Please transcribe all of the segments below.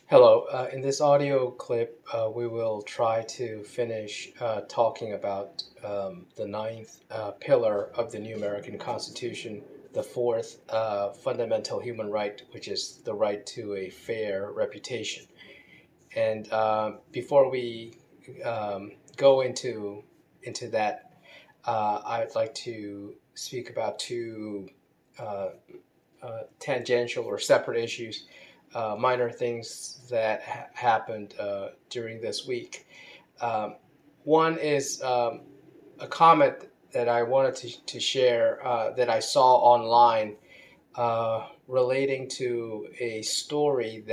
Hello. In this audio clip, we will try to finish talking about the ninth pillar of the new American Constitution, the fourth fundamental human right, which is the right to a fair reputation. And before we go into that, I'd like to speak about two uh, tangential or separate issues, minor things that happened during this week. Um, One is a comment that I wanted to share that I saw online relating to a story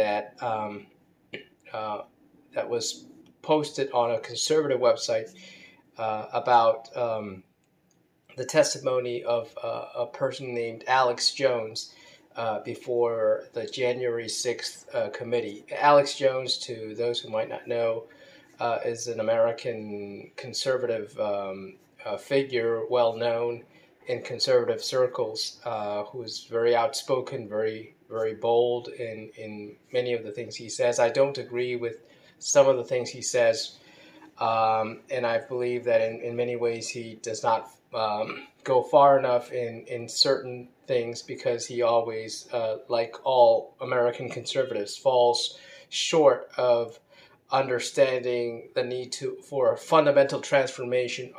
uh, that was posted on a conservative website about the testimony of a person named Alex Jones before the January 6th committee. Alex Jones, to those who might not know, is an American conservative figure, well known in conservative circles, who is very outspoken, very bold in many of the things he says. I don't agree with some of the things he says, and I believe that in many ways he does not go far enough in certain things because he always, like all American conservatives, falls short of understanding the need for a fundamental transformation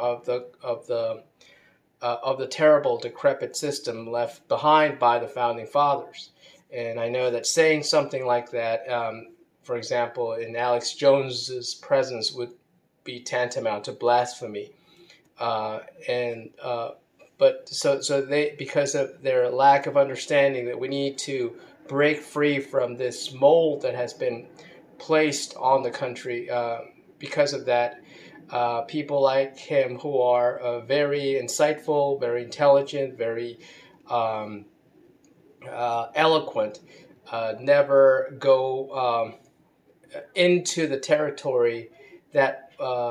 of the terrible, decrepit system left behind by the founding fathers. And I know that saying something like that, for example, in Alex Jones's presence, would be tantamount to blasphemy. And But so they, because of their lack of understanding that we need to break free from this mold that has been placed on the country. Because of that, people like him who are very insightful, very intelligent, very um, eloquent, never go into the territory that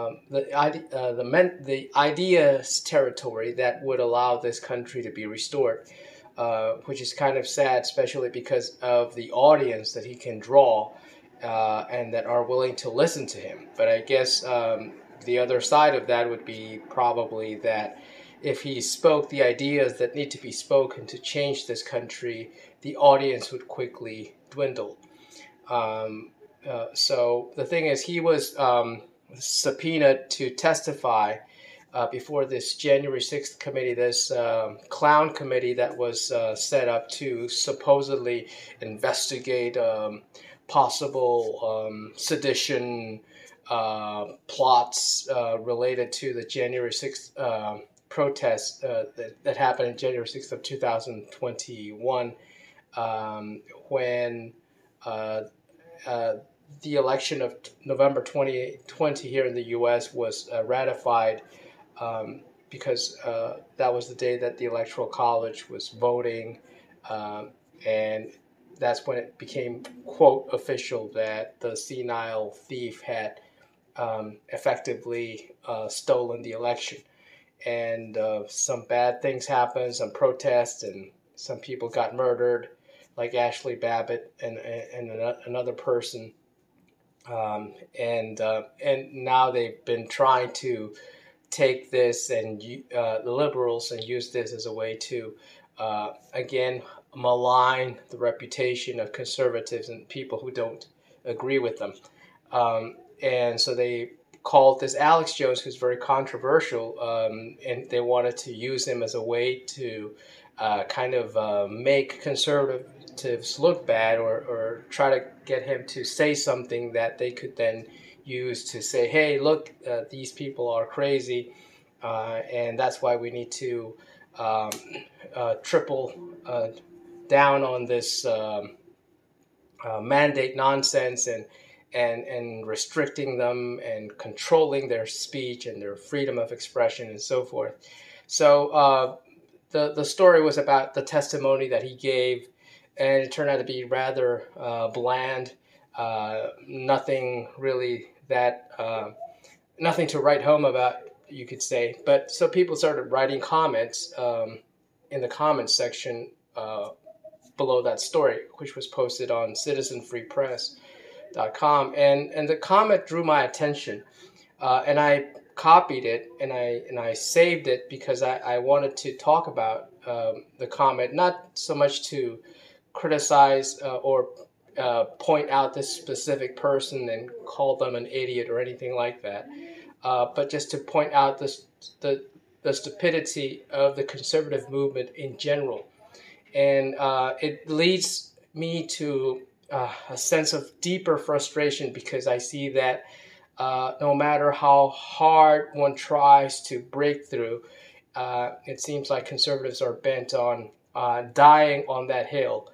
the ideas territory that would allow this country to be restored, which is kind of sad, especially because of the audience that he can draw and that are willing to listen to him. But I guess the other side of that would be probably that if he spoke the ideas that need to be spoken to change this country, the audience would quickly dwindle. Um, so the thing is, he was subpoenaed to testify before this January 6th committee, this clown committee that was set up to supposedly investigate possible sedition plots related to the January 6th protests that happened in January 6th of 2021, when uh, uh, the election of November 2020 here in the U.S. was ratified, because that was the day that the Electoral College was voting, um, and that's when it became, quote, official that the senile thief had effectively stolen the election. And some bad things happened, some protests, and some people got murdered, like Ashley Babbitt and another person. And now they've been trying to take this and the liberals and use this as a way to again malign the reputation of conservatives and people who don't agree with them. And so they called this Alex Jones, who's very controversial, and they wanted to use him as a way to kind of make conservatives look bad, or try to get him to say something that they could then use to say, hey, look, these people are crazy, and that's why we need to um, triple down on this mandate nonsense, and restricting them and controlling their speech and their freedom of expression and so forth. So the story was about the testimony that he gave, and it turned out to be rather bland. Nothing really that nothing to write home about, you could say. But so people started writing comments in the comments section below that story, which was posted on Citizen Free Press. com, and the comment drew my attention, and I copied it and I saved it because I wanted to talk about the comment, not so much to criticize or point out this specific person and call them an idiot or anything like that, but just to point out the stupidity of the conservative movement in general. And it leads me to a sense of deeper frustration because I see that no matter how hard one tries to break through, it seems like conservatives are bent on dying on that hill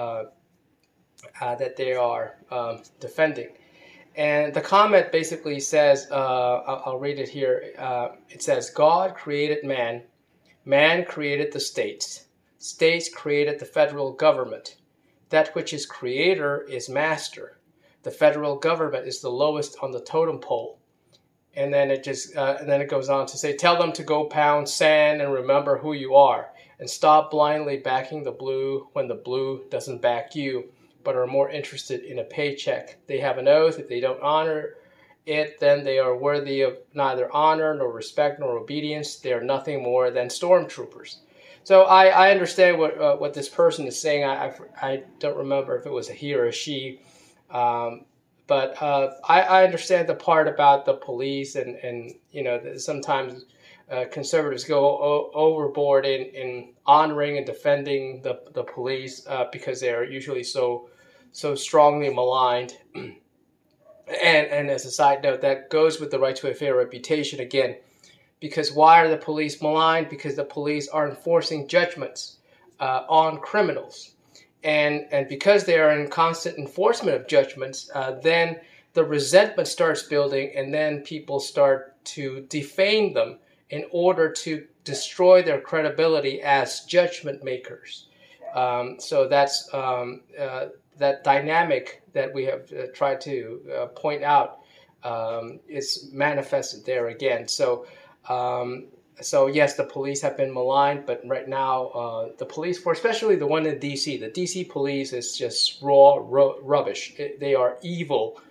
that they are defending. And the comment basically says, I'll read it here. It says, God created man, man created the states, states created the federal government. That which is creator is master. The federal government is the lowest on the totem pole. And then it goes on to say, tell them to go pound sand and remember who you are, and stop blindly backing the blue when the blue doesn't back you, but are more interested in a paycheck. They have an oath. If they don't honor it, then they are worthy of neither honor nor respect nor obedience. They are nothing more than stormtroopers. So I understand what this person is saying. I don't remember if it was a he or a she, but I understand the part about the police and sometimes conservatives go overboard in honoring and defending the police because they are usually so strongly maligned. And as a side note, that goes with the right to a fair reputation again. Because why are the police maligned? Because the police are enforcing judgments on criminals. And because they are in constant enforcement of judgments, then the resentment starts building, and then people start to defame them in order to destroy their credibility as judgment makers. So that's that dynamic that we have tried to point out is manifested there again. So yes, the police have been maligned, but right now the police force, especially the one in D.C., the D.C. police is just raw rubbish. They are evil,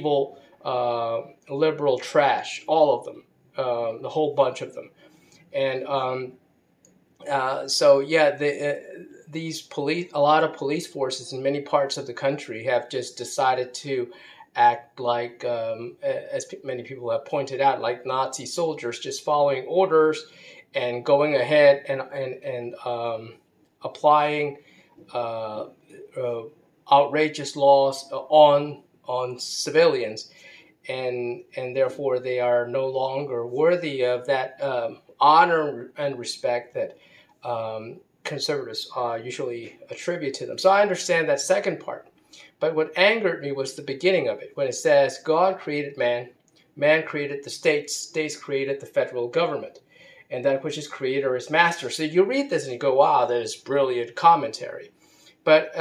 liberal trash, all of them, the whole bunch of them. And these police, a lot of police forces in many parts of the country have just decided to act like, as many people have pointed out, like Nazi soldiers, just following orders and going ahead and applying outrageous laws on civilians, and therefore they are no longer worthy of that honor and respect that conservatives usually attribute to them. So I understand that second part. But what angered me was the beginning of it, when it says, God created man, man created the states, states created the federal government, and that which is creator is master. So you read this and you go, wow, that is brilliant commentary. But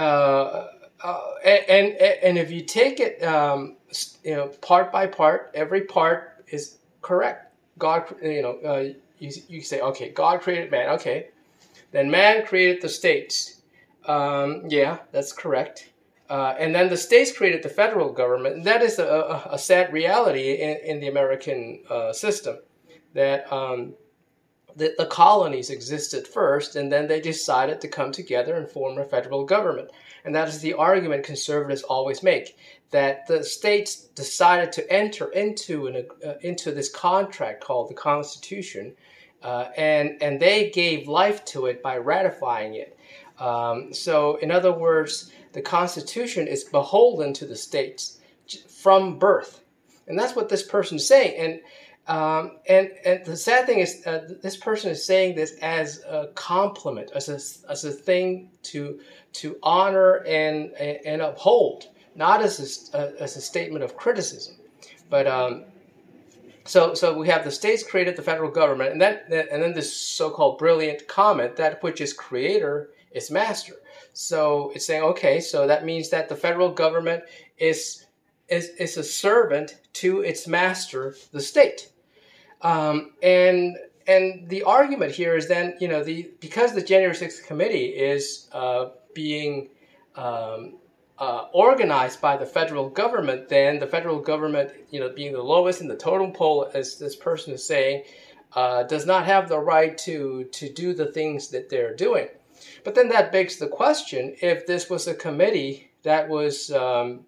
and if you take it, part by part, every part is correct. God, you say, okay, God created man, okay. Then man created the states. Yeah, that's correct. And then the states created the federal government. And that is a sad reality in the American system, that the colonies existed first, and then they decided to come together and form a federal government. And that is the argument conservatives always make, that the states decided to enter into this contract called the Constitution, and they gave life to it by ratifying it. So, in other words, the Constitution is beholden to the states from birth, and that's what this person is saying. And the sad thing is, this person is saying this as a compliment, as a thing to honor and uphold, not as a statement of criticism. But so we have the states created the federal government, and then this so-called brilliant comment, that which is creator is master. So it's saying, okay, so that means that the federal government is a servant to its master, the state. And the argument here is then, because the January 6th committee is being organized by the federal government, then the federal government, being the lowest in the totem pole, as this person is saying, does not have the right to do the things that they're doing. But then that begs the question: if this was a committee that was doing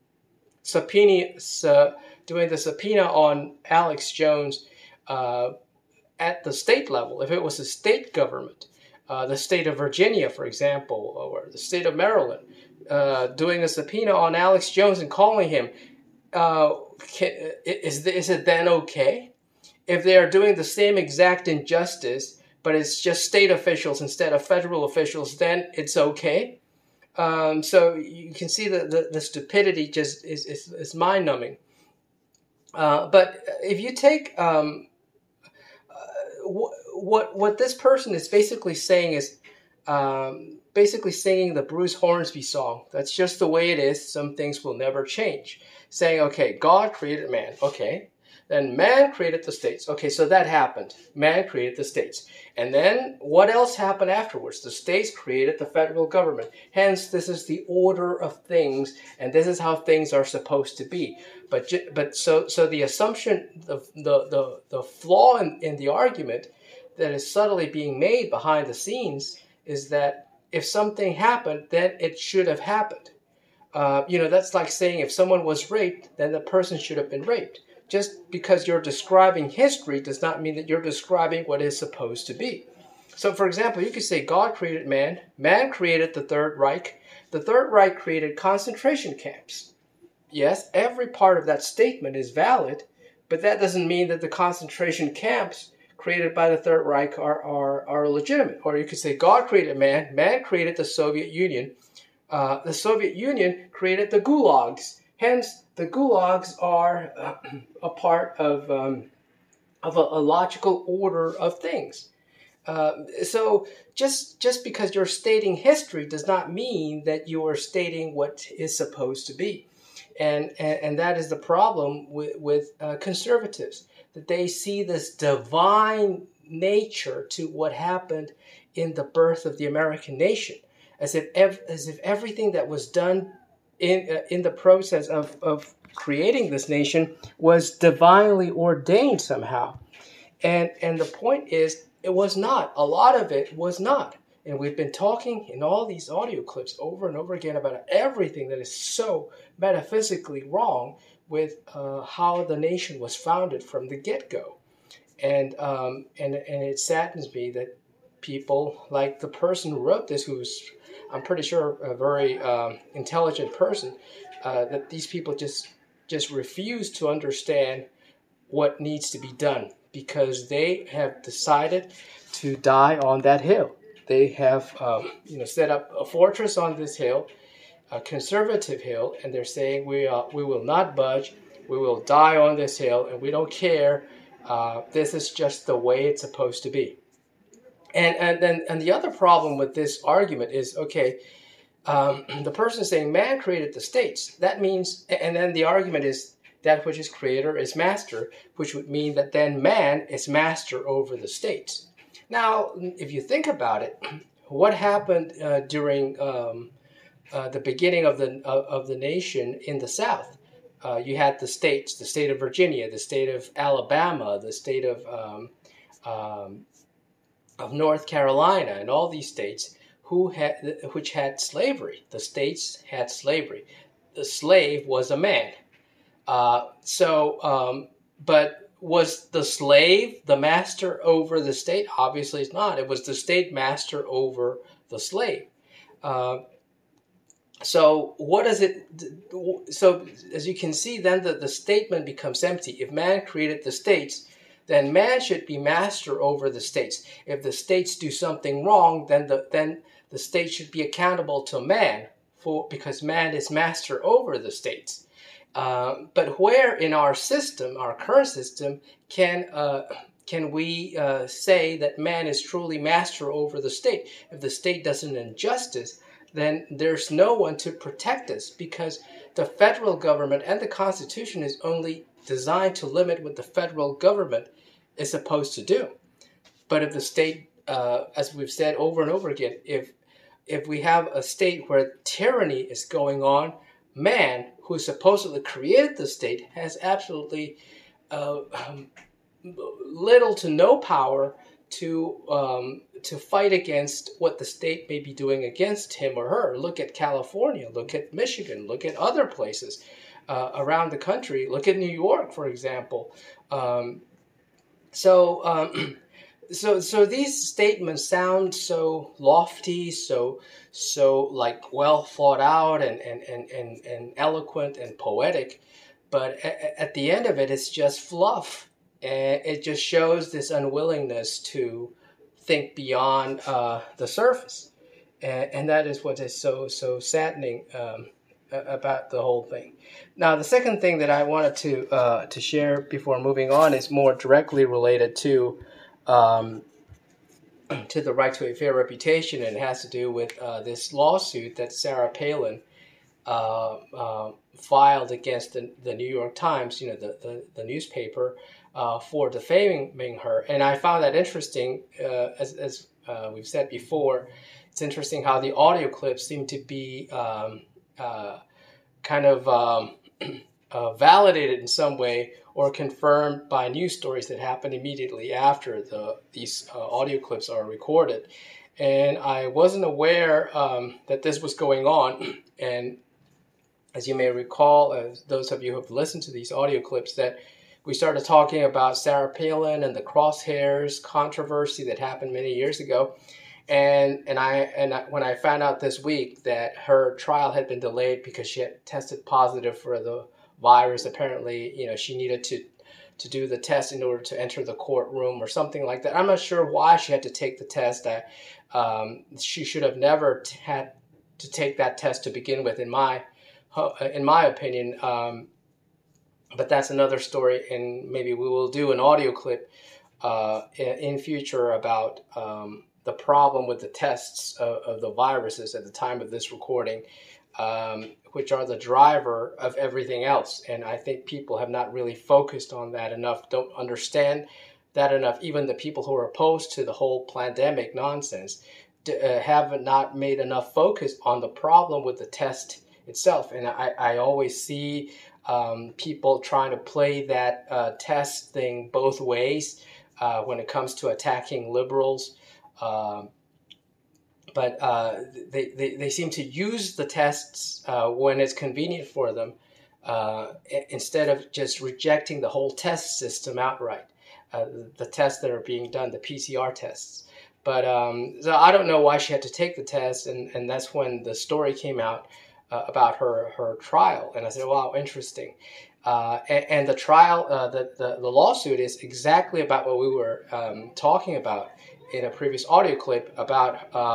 the subpoena on Alex Jones at the state level, if it was a state government, the state of Virginia, for example, or the state of Maryland, doing a subpoena on Alex Jones and calling him, is it then okay? If they are doing the same exact injustice, but it's just state officials instead of federal officials, then it's okay. So you can see the stupidity just is mind-numbing. But if you take what this person is basically saying is basically singing the Bruce Hornsby song. That's just the way it is. Some things will never change. Saying, okay, God created man. Okay. Then man created the states. Okay, so that happened. Man created the states. And then what else happened afterwards? The states created the federal government. Hence, this is the order of things, and this is how things are supposed to be. But so the assumption, the flaw in the argument that is subtly being made behind the scenes is that if something happened, then it should have happened. That's like saying if someone was raped, then the person should have been raped. Just because you're describing history does not mean that you're describing what is supposed to be. So, for example, you could say God created man. Man created the Third Reich. The Third Reich created concentration camps. Yes, every part of that statement is valid, but that doesn't mean that the concentration camps created by the Third Reich are legitimate. Or you could say God created man. Man created the Soviet Union. The Soviet Union created the gulags. Hence, the gulags are a part of a logical order of things. So just because you're stating history does not mean that you are stating what is supposed to be. And that is the problem with conservatives, that they see this divine nature to what happened in the birth of the American nation, as if everything that was done in the process of creating this nation was divinely ordained somehow. And the point is, it was not. A lot of it was not. And we've been talking in all these audio clips over and over again about everything that is so metaphysically wrong with how the nation was founded from the get-go. And it saddens me that people like the person who wrote this, who's, I'm pretty sure, a very intelligent person, that these people just refuse to understand what needs to be done, because they have decided to die on that hill. They have set up a fortress on this hill, a conservative hill, and they're saying we will not budge. We will die on this hill, and we don't care. This is just the way it's supposed to be. And the other problem with this argument is, okay, the person is saying man created the states. That means, and then the argument is that which is creator is master, which would mean that then man is master over the states. Now, if you think about it, what happened during the beginning of the nation in the South? You had the states, the state of Virginia, the state of Alabama, the state of North Carolina, and all these states which had slavery. The states had slavery. The slave was a man. But was the slave the master over the state? Obviously it's not. It was the state master over the slave. So what does it? So as you can see, then the statement becomes empty. If man created the states, then man should be master over the states. If the states do something wrong, then the state should be accountable to man because man is master over the states. But where in our system, our current system, can we say that man is truly master over the state? If the state does an injustice, then there's no one to protect us, because the federal government and the Constitution is only designed to limit what the federal government is supposed to do. But if the state, as we've said over and over again, if if we have a state where tyranny is going on, man, who supposedly created the state, has absolutely uh, little to no power to fight against what the state may be doing against him or her. Look at California. Look at Michigan. Look at other places around the country. Look at New York, for example. Um, so. So these statements sound so lofty, so like well thought out and eloquent and poetic, but at the end of it, it's just fluff, and it just shows this unwillingness to think beyond the surface, and that is what is so saddening about the whole thing. Now, the second thing that I wanted to share before moving on is more directly related um, to the right to a fair reputation, and it has to do with this lawsuit that Sarah Palin filed against the New York Times, the newspaper, for defaming her. And I found that interesting, as we've said before. It's interesting how the audio clips seem to be kind of validated in some way or confirmed by news stories that happen immediately after these audio clips are recorded. And I wasn't aware that this was going on. And as you may recall, as those of you who have listened to these audio clips, that we started talking about Sarah Palin and the crosshairs controversy that happened many years ago. And when I found out this week that her trial had been delayed because she had tested positive for the virus, apparently, she needed to do the test in order to enter the courtroom or something like that. I'm not sure why she had to take the test. She should have never had to take that test to begin with, in my opinion. But that's another story, and maybe we will do an audio clip in future about the problem with the tests of the viruses at the time of this recording, which are the driver of everything else. And I think people have not really focused on that enough, don't understand that enough. Even the people who are opposed to the whole pandemic nonsense have not made enough focus on the problem with the test itself. And I always see people trying to play that test thing both ways when it comes to attacking liberals. But they seem to use the tests when it's convenient for them, instead of just rejecting the whole test system outright, the tests that are being done, the PCR tests. But so I don't know why she had to take the test, and that's when the story came out about her trial. And I said, wow, interesting. And the trial, the lawsuit is exactly about what we were talking about in a previous audio clip about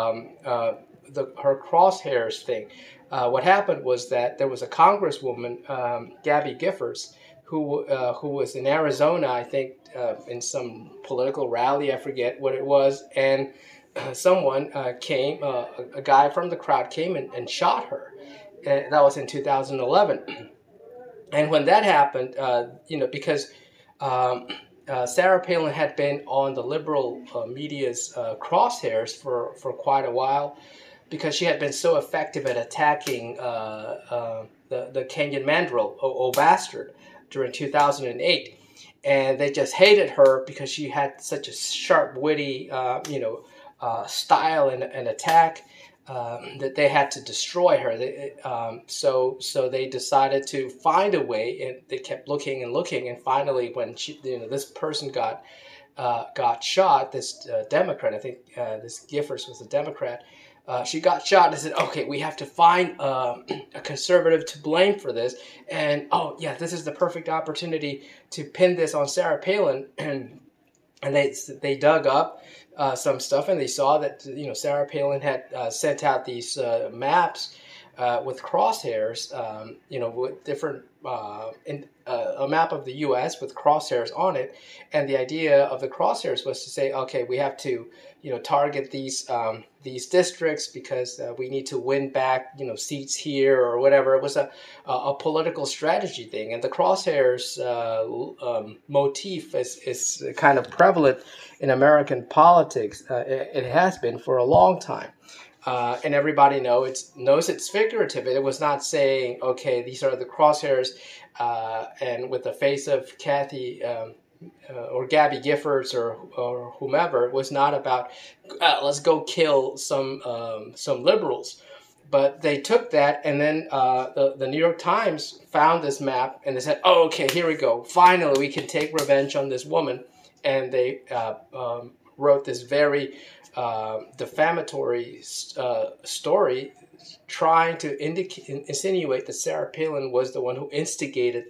her crosshairs thing. What happened was that there was a congresswoman, Gabby Giffords, who was in Arizona, I think, in some political rally. I forget what it was, and someone came, a guy from the crowd came and shot her. And that was in 2011. And when that happened, because Sarah Palin had been on the liberal media's crosshairs for quite a while, because she had been so effective at attacking the Kenyan Mandrill, O Bastard, during 2008. And they just hated her because she had such a sharp, witty, style and attack. That they had to destroy her. So they decided to find a way, and they kept looking and looking. And finally, when this person got shot, this Democrat, I think this Giffords was a Democrat. She got shot, and I said, okay, we have to find a conservative to blame for this. And this is the perfect opportunity to pin this on Sarah Palin. And they dug up some stuff, and they saw that Sarah Palin had sent out these maps with crosshairs, with different a map of the U.S. with crosshairs on it, and the idea of the crosshairs was to say, okay, we have to target these districts because we need to win back seats here or whatever. It was a political strategy thing, and the crosshairs motif is kind of prevalent in American politics. It has been for a long time. And everybody knows it's figurative. It was not saying, okay, these are the crosshairs, and with the face of Kathy or Gabby Giffords or whomever. It was not about let's go kill some liberals. But they took that, and then the New York Times found this map, and they said, "Oh, okay, here we go. Finally, we can take revenge on this woman." And they wrote this very defamatory story, trying to insinuate that Sarah Palin was the one who instigated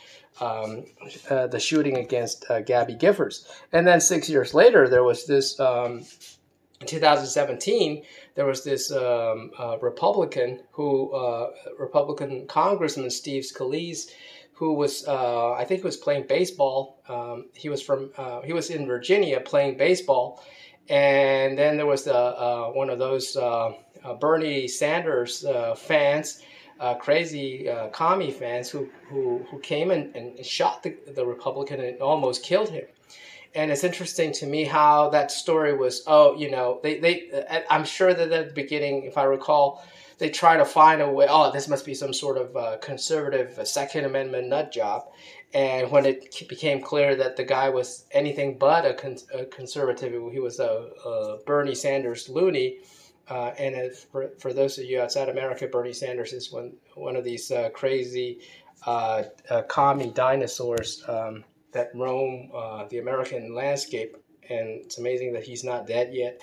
the shooting against Gabby Giffords. And then 6 years later, there was this. In 2017, there was this Republican Congressman Steve Scalise, who was I think he was playing baseball. He was in Virginia playing baseball, and then there was one of those Bernie Sanders fans, crazy commie fans who came and shot the Republican and almost killed him. And it's interesting to me how that story was, I'm sure that at the beginning, if I recall, they try to find a way, this must be some sort of conservative Second Amendment nut job. And when it became clear that the guy was anything but a conservative, he was a Bernie Sanders loony. And for those of you outside America, Bernie Sanders is one of these crazy commie dinosaurs that roam the American landscape, and it's amazing that he's not dead yet.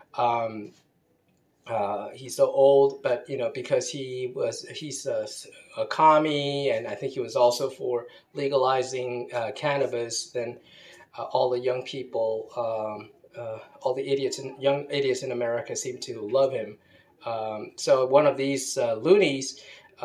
He's so old, but because he's a commie, and I think he was also for legalizing cannabis. Then all the young people, all the young idiots in America seem to love him. So one of these loonies,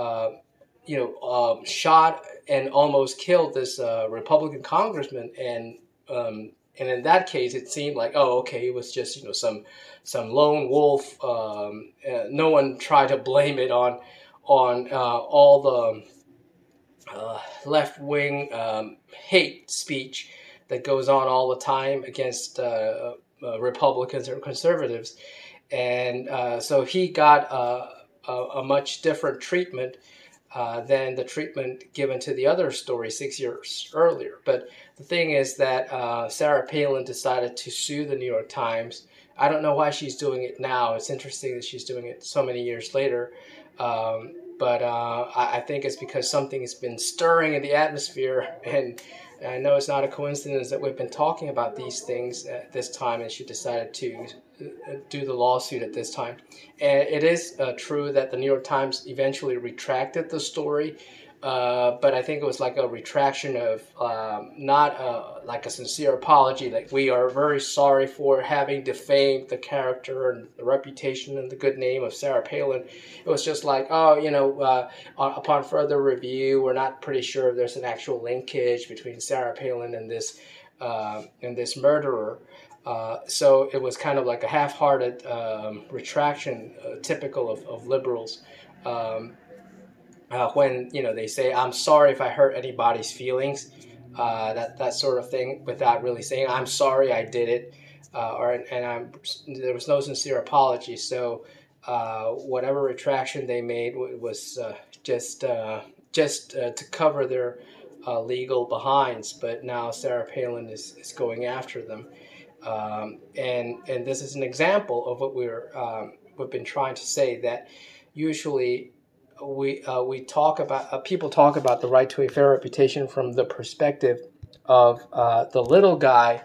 shot and almost killed this Republican congressman, and in that case, it seemed like, it was just some lone wolf. No one tried to blame it on all the left wing hate speech that goes on all the time against Republicans or conservatives, and so he got a much different treatment than the treatment given to the other story 6 years earlier. But the thing is that Sarah Palin decided to sue the New York Times. I don't know why she's doing it now. It's interesting that she's doing it so many years later. But I think it's because something has been stirring in the atmosphere. And I know it's not a coincidence that we've been talking about these things at this time, and she decided to do the lawsuit at this time. And it is true that the New York Times eventually retracted the story, but I think it was like a retraction of not like a sincere apology, like we are very sorry for having defamed the character and the reputation and the good name of Sarah Palin. It was just like, upon further review, we're not pretty sure if there's an actual linkage between Sarah Palin and this murderer. So it was kind of like a half-hearted retraction, typical of liberals. When they say, "I'm sorry if I hurt anybody's feelings," that sort of thing, without really saying, "I'm sorry, I did it," there was no sincere apology. So whatever retraction they made was just to cover their legal behinds. But now Sarah Palin is going after them. And this is an example of what we've been trying to say, that usually we talk about people talk about the right to a fair reputation from the perspective of the little guy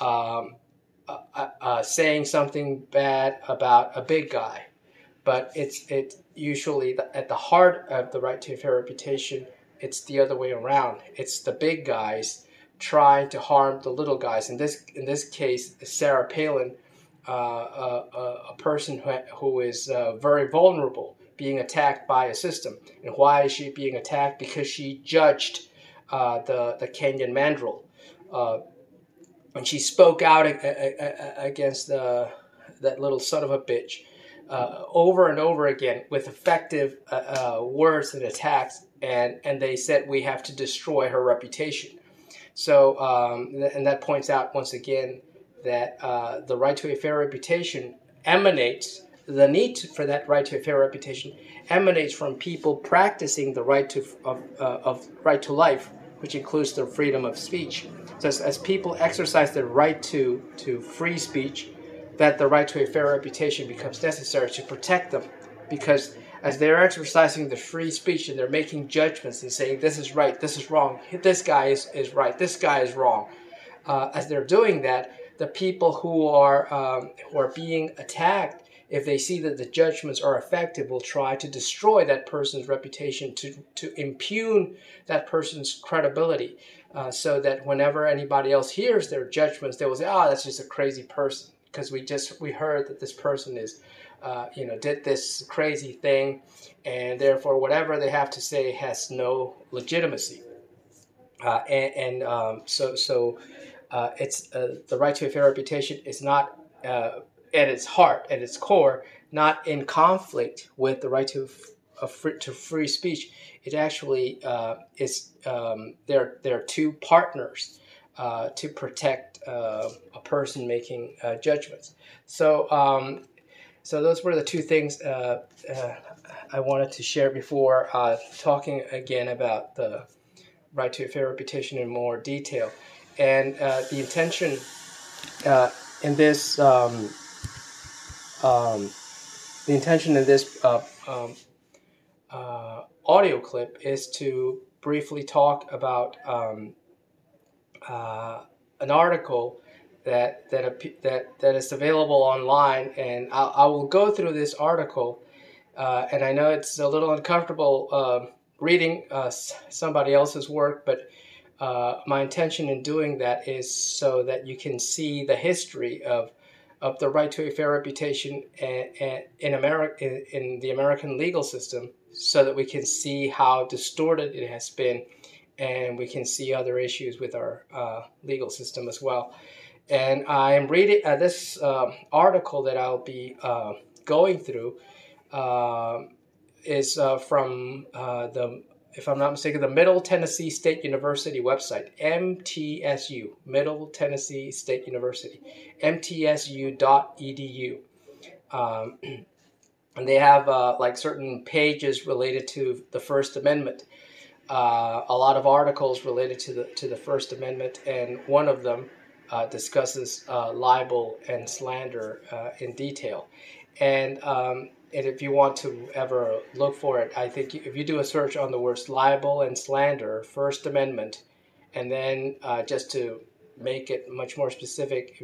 saying something bad about a big guy, but it's usually at the heart of the right to a fair reputation. It's the other way around. It's the big guys trying to harm the little guys. In this case, Sarah Palin, a person who is very vulnerable, being attacked by a system. And why is she being attacked? Because she judged the Kenyan mandrel, and she spoke out against that little son of a bitch over and over again with effective words and attacks. And they said, we have to destroy her reputation. So, and that points out once again that the right to a fair reputation emanates the need for that right to a fair reputation emanates from people practicing the right of right to life, which includes the freedom of speech. So as people exercise their right to free speech, that the right to a fair reputation becomes necessary to protect them, because as they're exercising the free speech and they're making judgments and saying this is right, this is wrong, this guy is right, this guy is wrong. As they're doing that, the people who are being attacked, if they see that the judgments are effective, will try to destroy that person's reputation, to impugn that person's credibility, so that whenever anybody else hears their judgments, they will say, "Oh, that's just a crazy person," because we heard that this person is, did this crazy thing, and therefore whatever they have to say has no legitimacy. It's the right to a fair reputation is not at its heart, at its core, not in conflict with the right to free speech. It actually is. There are two partners to protect a person making judgments. So those were the two things I wanted to share before talking again about the right to a fair reputation in more detail. And the intention in this audio clip is to briefly talk about an article that is available online, and I will go through this article. And I know it's a little uncomfortable reading somebody else's work, but my intention in doing that is so that you can see the history of the right to a fair reputation in the American legal system, so that we can see how distorted it has been, and we can see other issues with our legal system as well. And I am reading this article that I'll be going through is from if I'm not mistaken, the Middle Tennessee State University website, MTSU, Middle Tennessee State University, mtsu.edu. And they have like certain pages related to the First Amendment, a lot of articles related to the First Amendment, and one of them discusses libel and slander in detail. And if you want to ever look for it, I think if you do a search on the words libel and slander, First Amendment, and then just to make it much more specific,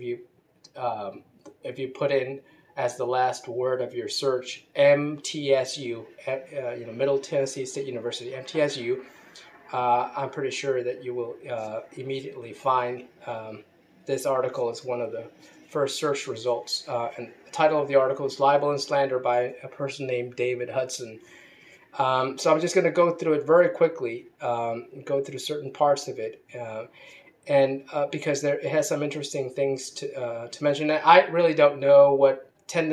if you put in as the last word of your search MTSU, Middle Tennessee State University, MTSU, I'm pretty sure that you will immediately find this article is one of the first search results. And the title of the article is Libel and Slander by a person named David Hudson. So I'm just going to go through it very quickly, go through certain parts of it, and because it has some interesting things to mention. I really don't know what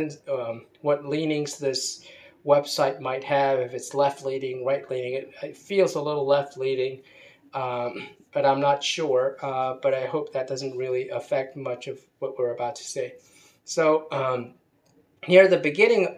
leanings this website might have, if it's left-leaning, right-leaning. It feels a little left-leaning, but I'm not sure. But I hope that doesn't really affect much of what we're about to say. So near the beginning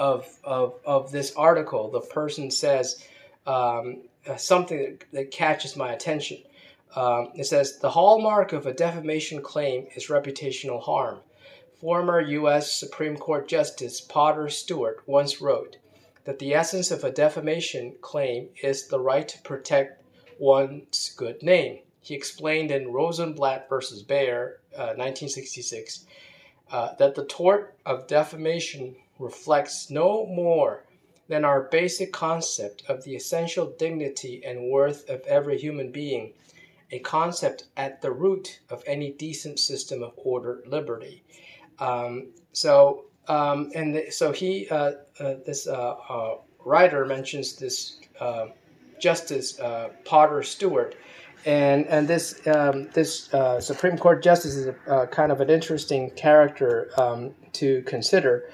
of this article, the person says something that catches my attention. It says, the hallmark of a defamation claim is reputational harm. Former U.S. Supreme Court Justice Potter Stewart once wrote that the essence of a defamation claim is the right to protect one's good name. He explained in Rosenblatt versus Bayer, 1966, that the tort of defamation reflects no more than our basic concept of the essential dignity and worth of every human being, a concept at the root of any decent system of ordered liberty. So this writer mentions this Justice Potter Stewart, and this Supreme Court justice is kind of an interesting character to consider.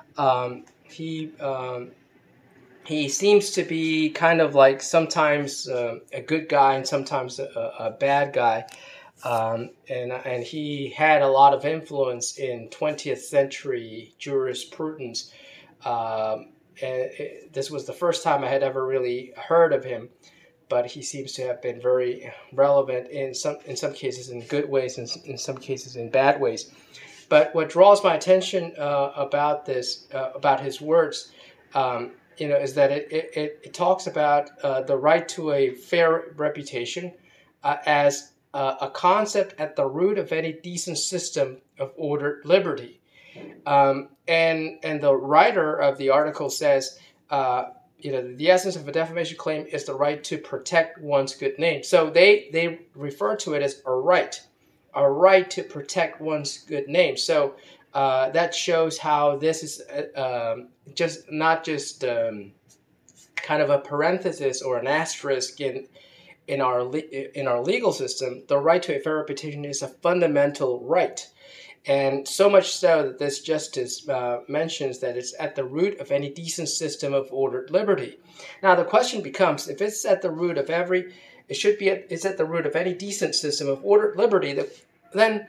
He seems to be kind of like sometimes a good guy and sometimes a bad guy. And he had a lot of influence in 20th century jurisprudence, This was the first time I had ever really heard of him, but he seems to have been very relevant in some cases in good ways, and in some cases in bad ways. But what draws my attention about his words, is that it talks about the right to a fair reputation as a concept at the root of any decent system of ordered liberty. And the writer of the article says, the essence of a defamation claim is the right to protect one's good name. So they refer to it as a right to protect one's good name. So that shows how this is just not just kind of a parenthesis or an asterisk in our legal system. The right to a fair reputation is a fundamental right. And so much so that this justice mentions that it's at the root of any decent system of ordered liberty. Now the question becomes, if it's at the root of it's at the root of any decent system of ordered liberty, then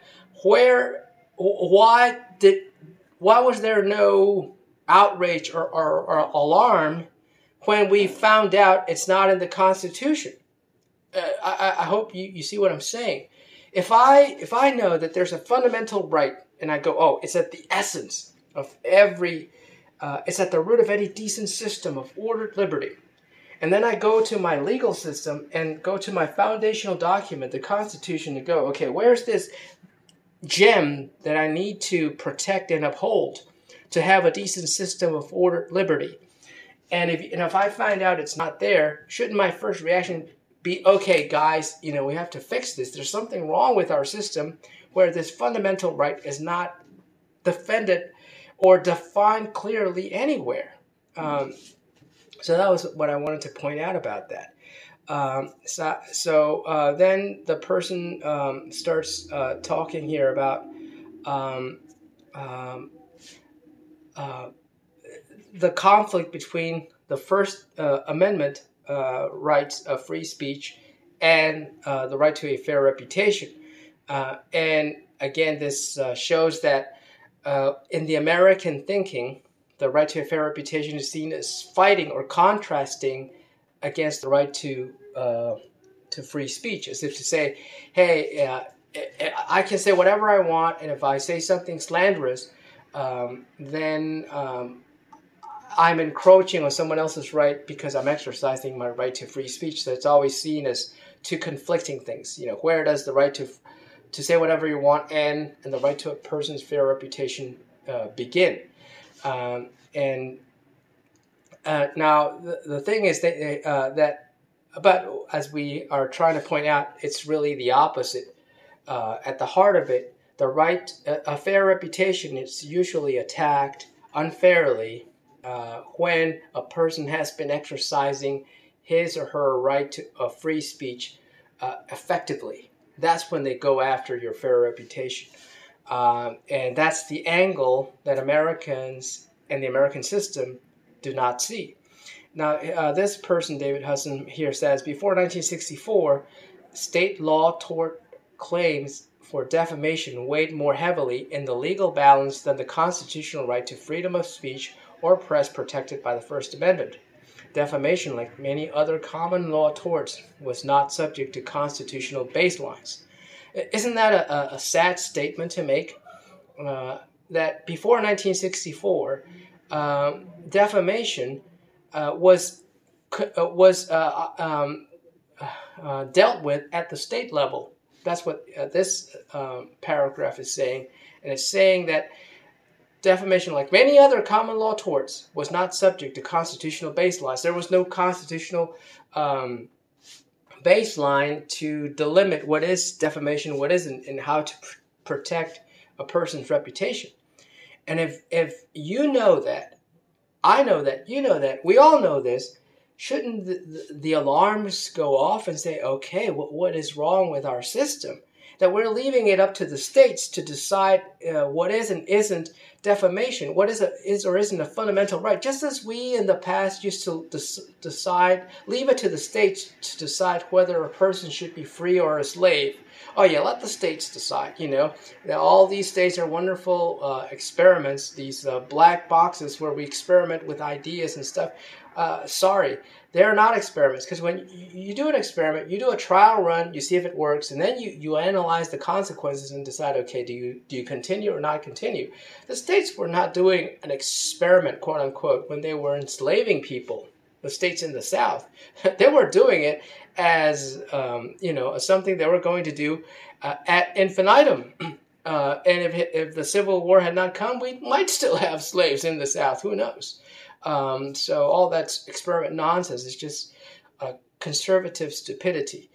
why was there no outrage or alarm when we found out it's not in the Constitution? I hope you see what I'm saying. If I know that there's a fundamental right, and I go, oh, it's at the essence of it's at the root of any decent system of ordered liberty, and then I go to my legal system and go to my foundational document, the Constitution, to go, okay, where's this gem that I need to protect and uphold to have a decent system of ordered liberty? And if I find out it's not there, shouldn't my first reaction be, okay, guys, we have to fix this. There's something wrong with our system where this fundamental right is not defended or defined clearly anywhere. So that was what I wanted to point out about that. So then the person starts talking here about the conflict between the First Amendment rights of free speech and the right to a fair reputation. And again, this shows that in the American thinking, the right to a fair reputation is seen as fighting or contrasting against the right to free speech, as if to say, hey, I can say whatever I want, and if I say something slanderous, then I'm encroaching on someone else's right because I'm exercising my right to free speech. So it's always seen as two conflicting things. Where does the right to say whatever you want and the right to a person's fair reputation begin? Now the thing is but as we are trying to point out, it's really the opposite. At the heart of it, the right, a fair reputation is usually attacked unfairly when a person has been exercising his or her right to free speech effectively. That's when they go after your fair reputation. And that's the angle that Americans and the American system do not see. Now, this person, David Hudson, here says, before 1964, state law tort claims for defamation weighed more heavily in the legal balance than the constitutional right to freedom of speech or press protected by the First Amendment. Defamation, like many other common law torts, was not subject to constitutional baselines. Isn't that a sad statement to make? That before 1964, defamation was dealt with at the state level. That's what this paragraph is saying, and it's saying that defamation, like many other common law torts, was not subject to constitutional baselines. There was no constitutional baseline to delimit what is defamation, what isn't, and how to protect a person's reputation. And if you know that, I know that, you know that, we all know this, shouldn't the alarms go off and say, okay, what is wrong with our system? that we're leaving it up to the states to decide what is and isn't defamation, what is or isn't a fundamental right, just as we in the past used to leave it to the states to decide whether a person should be free or a slave. Oh yeah, let the states decide, All these states are wonderful experiments, these black boxes where we experiment with ideas and stuff. Sorry, they're not experiments, because when you do an experiment, you do a trial run, you see if it works, and then you analyze the consequences and decide, okay, do you continue or not continue? The states were not doing an experiment, quote unquote, when they were enslaving people. The states in the South, they were doing it as something they were going to do at infinitum. And if the Civil War had not come, we might still have slaves in the South. Who knows? So all that experiment nonsense is just conservative stupidity.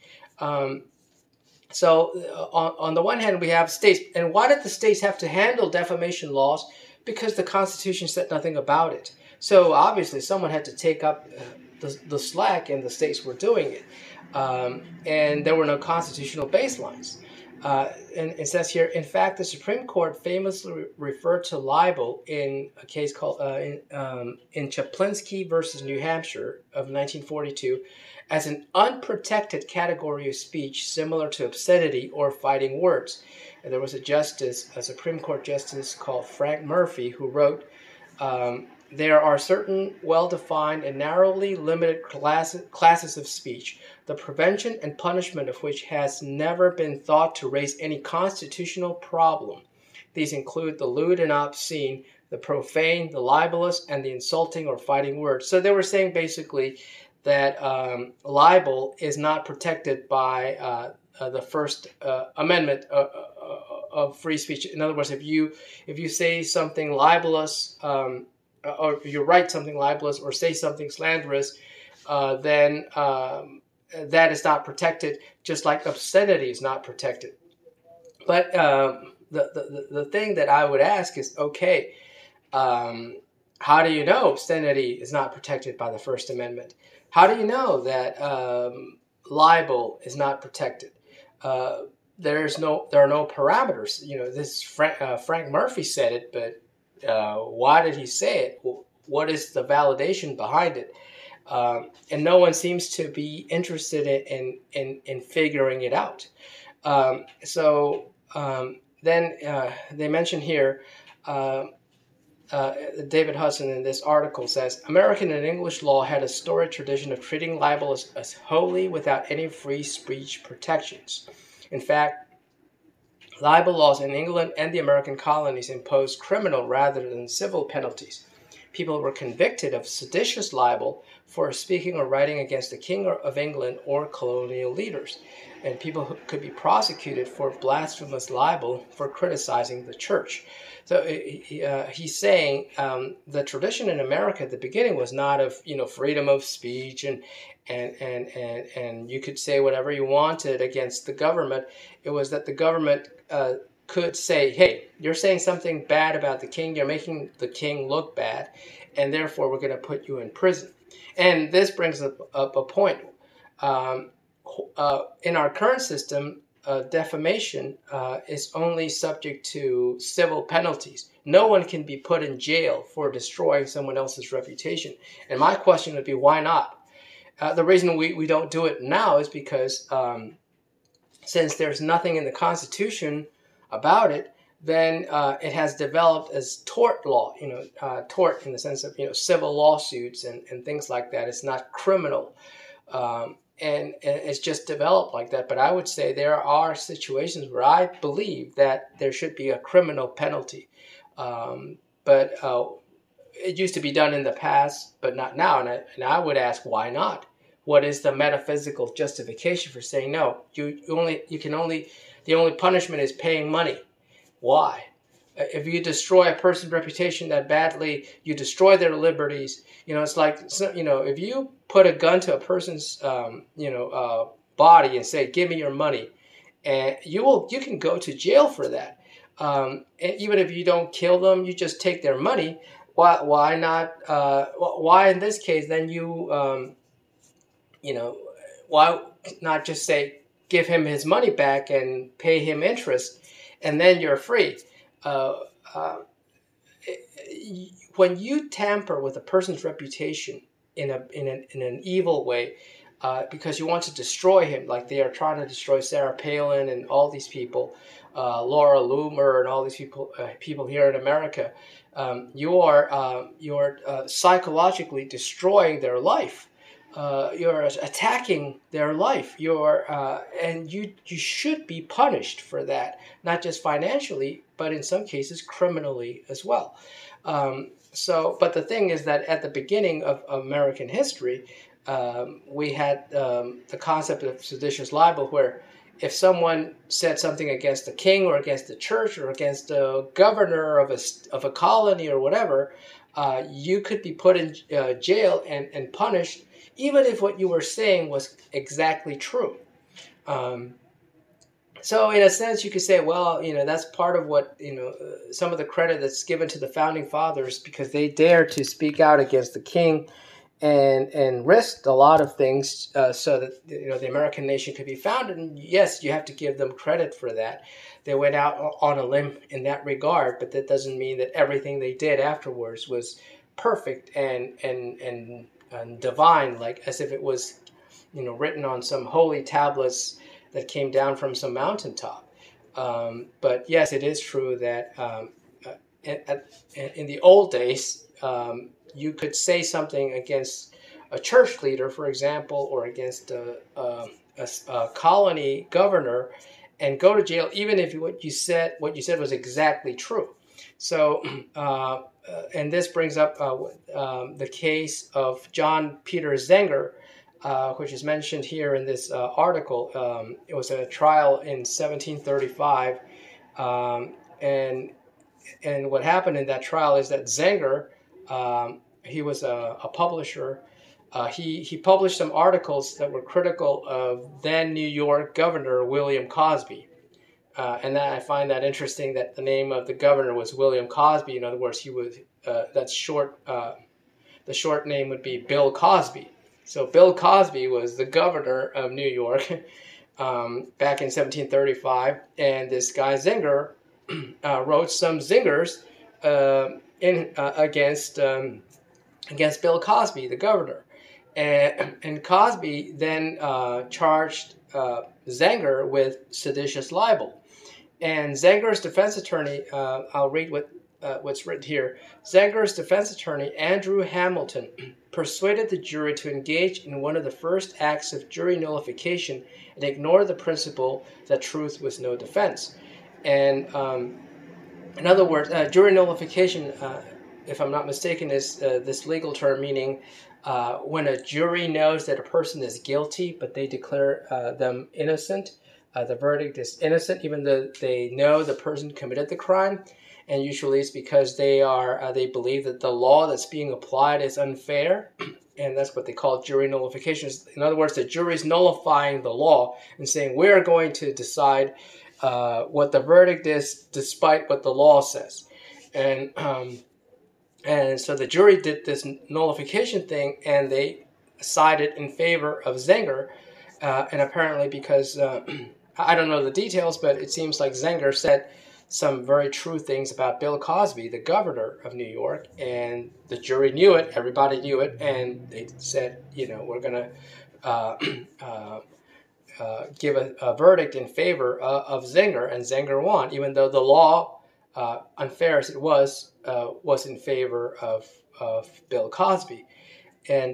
So on the one hand, we have states. And why did the states have to handle defamation laws? Because the Constitution said nothing about it. So obviously someone had to take up the slack, and the states were doing it. And there were no constitutional baselines. And it says here, in fact, the Supreme Court famously referred to libel in a case called in Chaplinsky versus New Hampshire of 1942 as an unprotected category of speech similar to obscenity or fighting words. And there was a Supreme Court justice called Frank Murphy, who wrote, there are certain well-defined and narrowly limited classes of speech, the prevention and punishment of which has never been thought to raise any constitutional problem. These include the lewd and obscene, the profane, the libelous, and the insulting or fighting words. So they were saying basically that libel is not protected by the First Amendment of free speech. In other words, if you say something libelous, or if you write something libelous or say something slanderous, then that is not protected, just like obscenity is not protected. But the thing that I would ask is, okay, how do you know obscenity is not protected by the First Amendment? How do you know that libel is not protected? There are no parameters. This Frank Murphy said it, but why did he say it? What is the validation behind it? And no one seems to be interested in figuring it out. Then they mention here, David Hudson in this article says, American and English law had a storied tradition of treating libel as wholly without any free speech protections. In fact, libel laws in England and the American colonies imposed criminal rather than civil penalties. People were convicted of seditious libel for speaking or writing against the King of England or colonial leaders. And people could be prosecuted for blasphemous libel for criticizing the church. So he's saying the tradition in America at the beginning was not of freedom of speech and you could say whatever you wanted against the government. It was that the government could say, hey, you're saying something bad about the king, you're making the king look bad, and therefore we're going to put you in prison. And this brings up a point. In our current system, defamation is only subject to civil penalties. No one can be put in jail for destroying someone else's reputation. And my question would be, why not? The reason we don't do it now is because since there's nothing in the Constitution about it, then it has developed as tort law, tort in the sense of, civil lawsuits and things like that. It's not criminal. And it's just developed like that. But I would say there are situations where I believe that there should be a criminal penalty. But it used to be done in the past, but not now. And I would ask, why not? What is the metaphysical justification for saying no? The only punishment is paying money. Why? If you destroy a person's reputation that badly, you destroy their liberties. It's like, if you put a gun to a person's, body and say, "Give me your money," and you can go to jail for that. And even if you don't kill them, you just take their money. Why not? Why in this case? Then why not just say, give him his money back and pay him interest, and then you're free. Uh, uh, when you tamper with a person's reputation in an evil way, because you want to destroy him, like they are trying to destroy Sarah Palin and all these people, Laura Loomer and all these people here in America, you are psychologically destroying their life. You're attacking their life. And you should be punished for that, not just financially, but in some cases criminally as well. But the thing is that at the beginning of American history, we had the concept of seditious libel, where if someone said something against the king or against the church or against the governor of a colony or whatever, you could be put in jail and punished, even if what you were saying was exactly true. So in a sense, you could say, well, that's part of what, some of the credit that's given to the founding fathers, because they dared to speak out against the king and risked a lot of things so that, the American nation could be founded. And yes, you have to give them credit for that. They went out on a limb in that regard, but that doesn't mean that everything they did afterwards was perfect and divine, like as if it was, written on some holy tablets that came down from some mountaintop. But yes, it is true that in the old days, you could say something against a church leader, for example, or against a colony governor, and go to jail, even if what you said was exactly true. So, and this brings up the case of John Peter Zenger, which is mentioned here in this article. It was a trial in 1735, and what happened in that trial is that Zenger, he was a publisher. He published some articles that were critical of then New York Governor William Cosby. And that I find that interesting, that the name of the governor was William Cosby. In other words, he was that's short. The short name would be Bill Cosby. So Bill Cosby was the governor of New York back in 1735, and this guy Zenger wrote some zingers against Bill Cosby, the governor, and Cosby then charged Zenger with seditious libel. And Zenger's defense attorney, I'll read what's written here. Zenger's defense attorney, Andrew Hamilton, persuaded the jury to engage in one of the first acts of jury nullification and ignore the principle that truth was no defense. And in other words, jury nullification, if I'm not mistaken, is this legal term meaning when a jury knows that a person is guilty, but they declare them innocent. The verdict is innocent, even though they know the person committed the crime. And usually it's because they believe that the law that's being applied is unfair. And that's what they call jury nullification. In other words, the jury is nullifying the law and saying, we're going to decide what the verdict is despite what the law says. And so the jury did this nullification thing, and they sided in favor of Zenger. And apparently because, I don't know the details, but it seems like Zenger said some very true things about Bill Cosby, the governor of New York, and the jury knew it, everybody knew it, and they said, we're going to give a verdict in favor of Zenger, and Zenger won, even though the law, unfair as it was in favor of Bill Cosby. And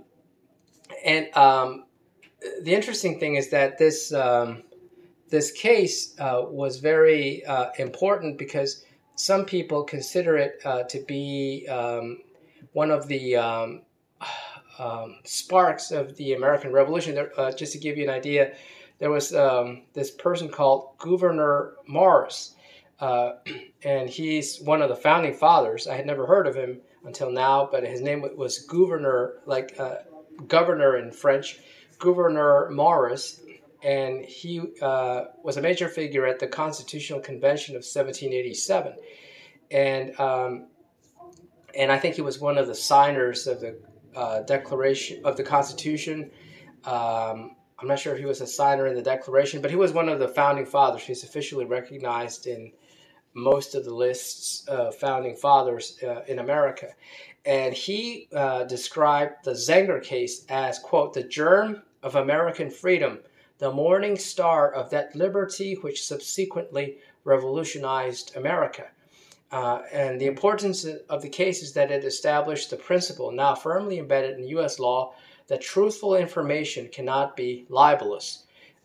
the interesting thing is that this case was very important because some people consider it to be one of the sparks of the American Revolution. Just to give you an idea, there was this person called Gouverneur Morris, and he's one of the founding fathers. I had never heard of him until now, but his name was Gouverneur, like governor in French, Gouverneur Morris. And he was a major figure at the Constitutional Convention of 1787, and I think he was one of the signers of the Declaration of the Constitution. I I'm not sure if he was a signer in the Declaration, but he was one of the founding fathers. He's officially recognized in most of the lists of founding fathers in America. And he described the Zenger case as, quote, the germ of American freedom, the morning star of that liberty which subsequently revolutionized America. And the importance of the case is that it established the principle, now firmly embedded in U.S. law, that truthful information cannot be libelous.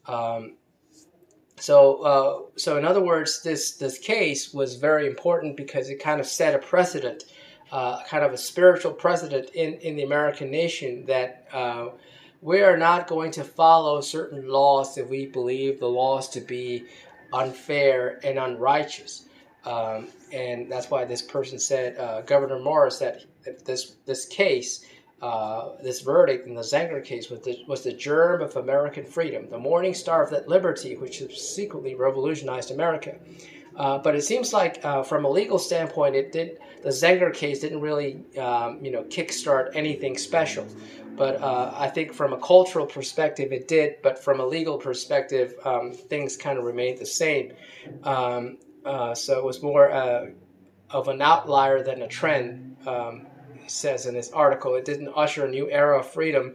So in other words, this case was very important because it kind of set a precedent, kind of a spiritual precedent in the American nation that we are not going to follow certain laws if we believe the laws to be unfair and unrighteous. And that's why this person said, Governor Morris, that this case, this verdict in the Zenger case was the germ of American freedom, the morning star of that liberty which secretly revolutionized America. But it seems like from a legal standpoint, the Zenger case didn't really kickstart anything special. But I think from a cultural perspective, it did. But from a legal perspective, things kind of remained the same. So it was more of an outlier than a trend. He says in this article, it didn't usher a new era of freedom.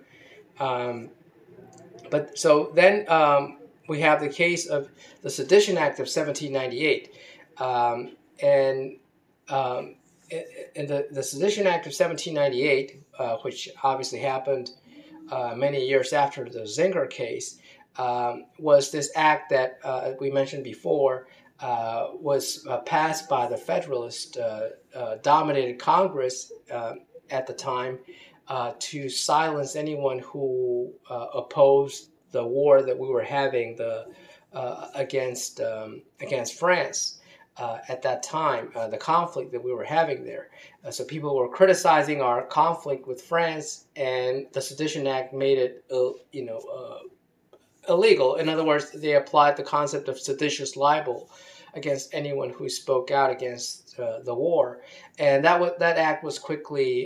But so then we have the case of the Sedition Act of 1798. And the Sedition Act of 1798, which obviously happened many years after the Zenger case, was this act that we mentioned before, was passed by the Federalist dominated Congress at the time to silence anyone who opposed the war that we were having against France at that time, the conflict that we were having there. So people were criticizing our conflict with France, and the Sedition Act made it illegal. In other words, they applied the concept of seditious libel against anyone who spoke out against the war, and that act was quickly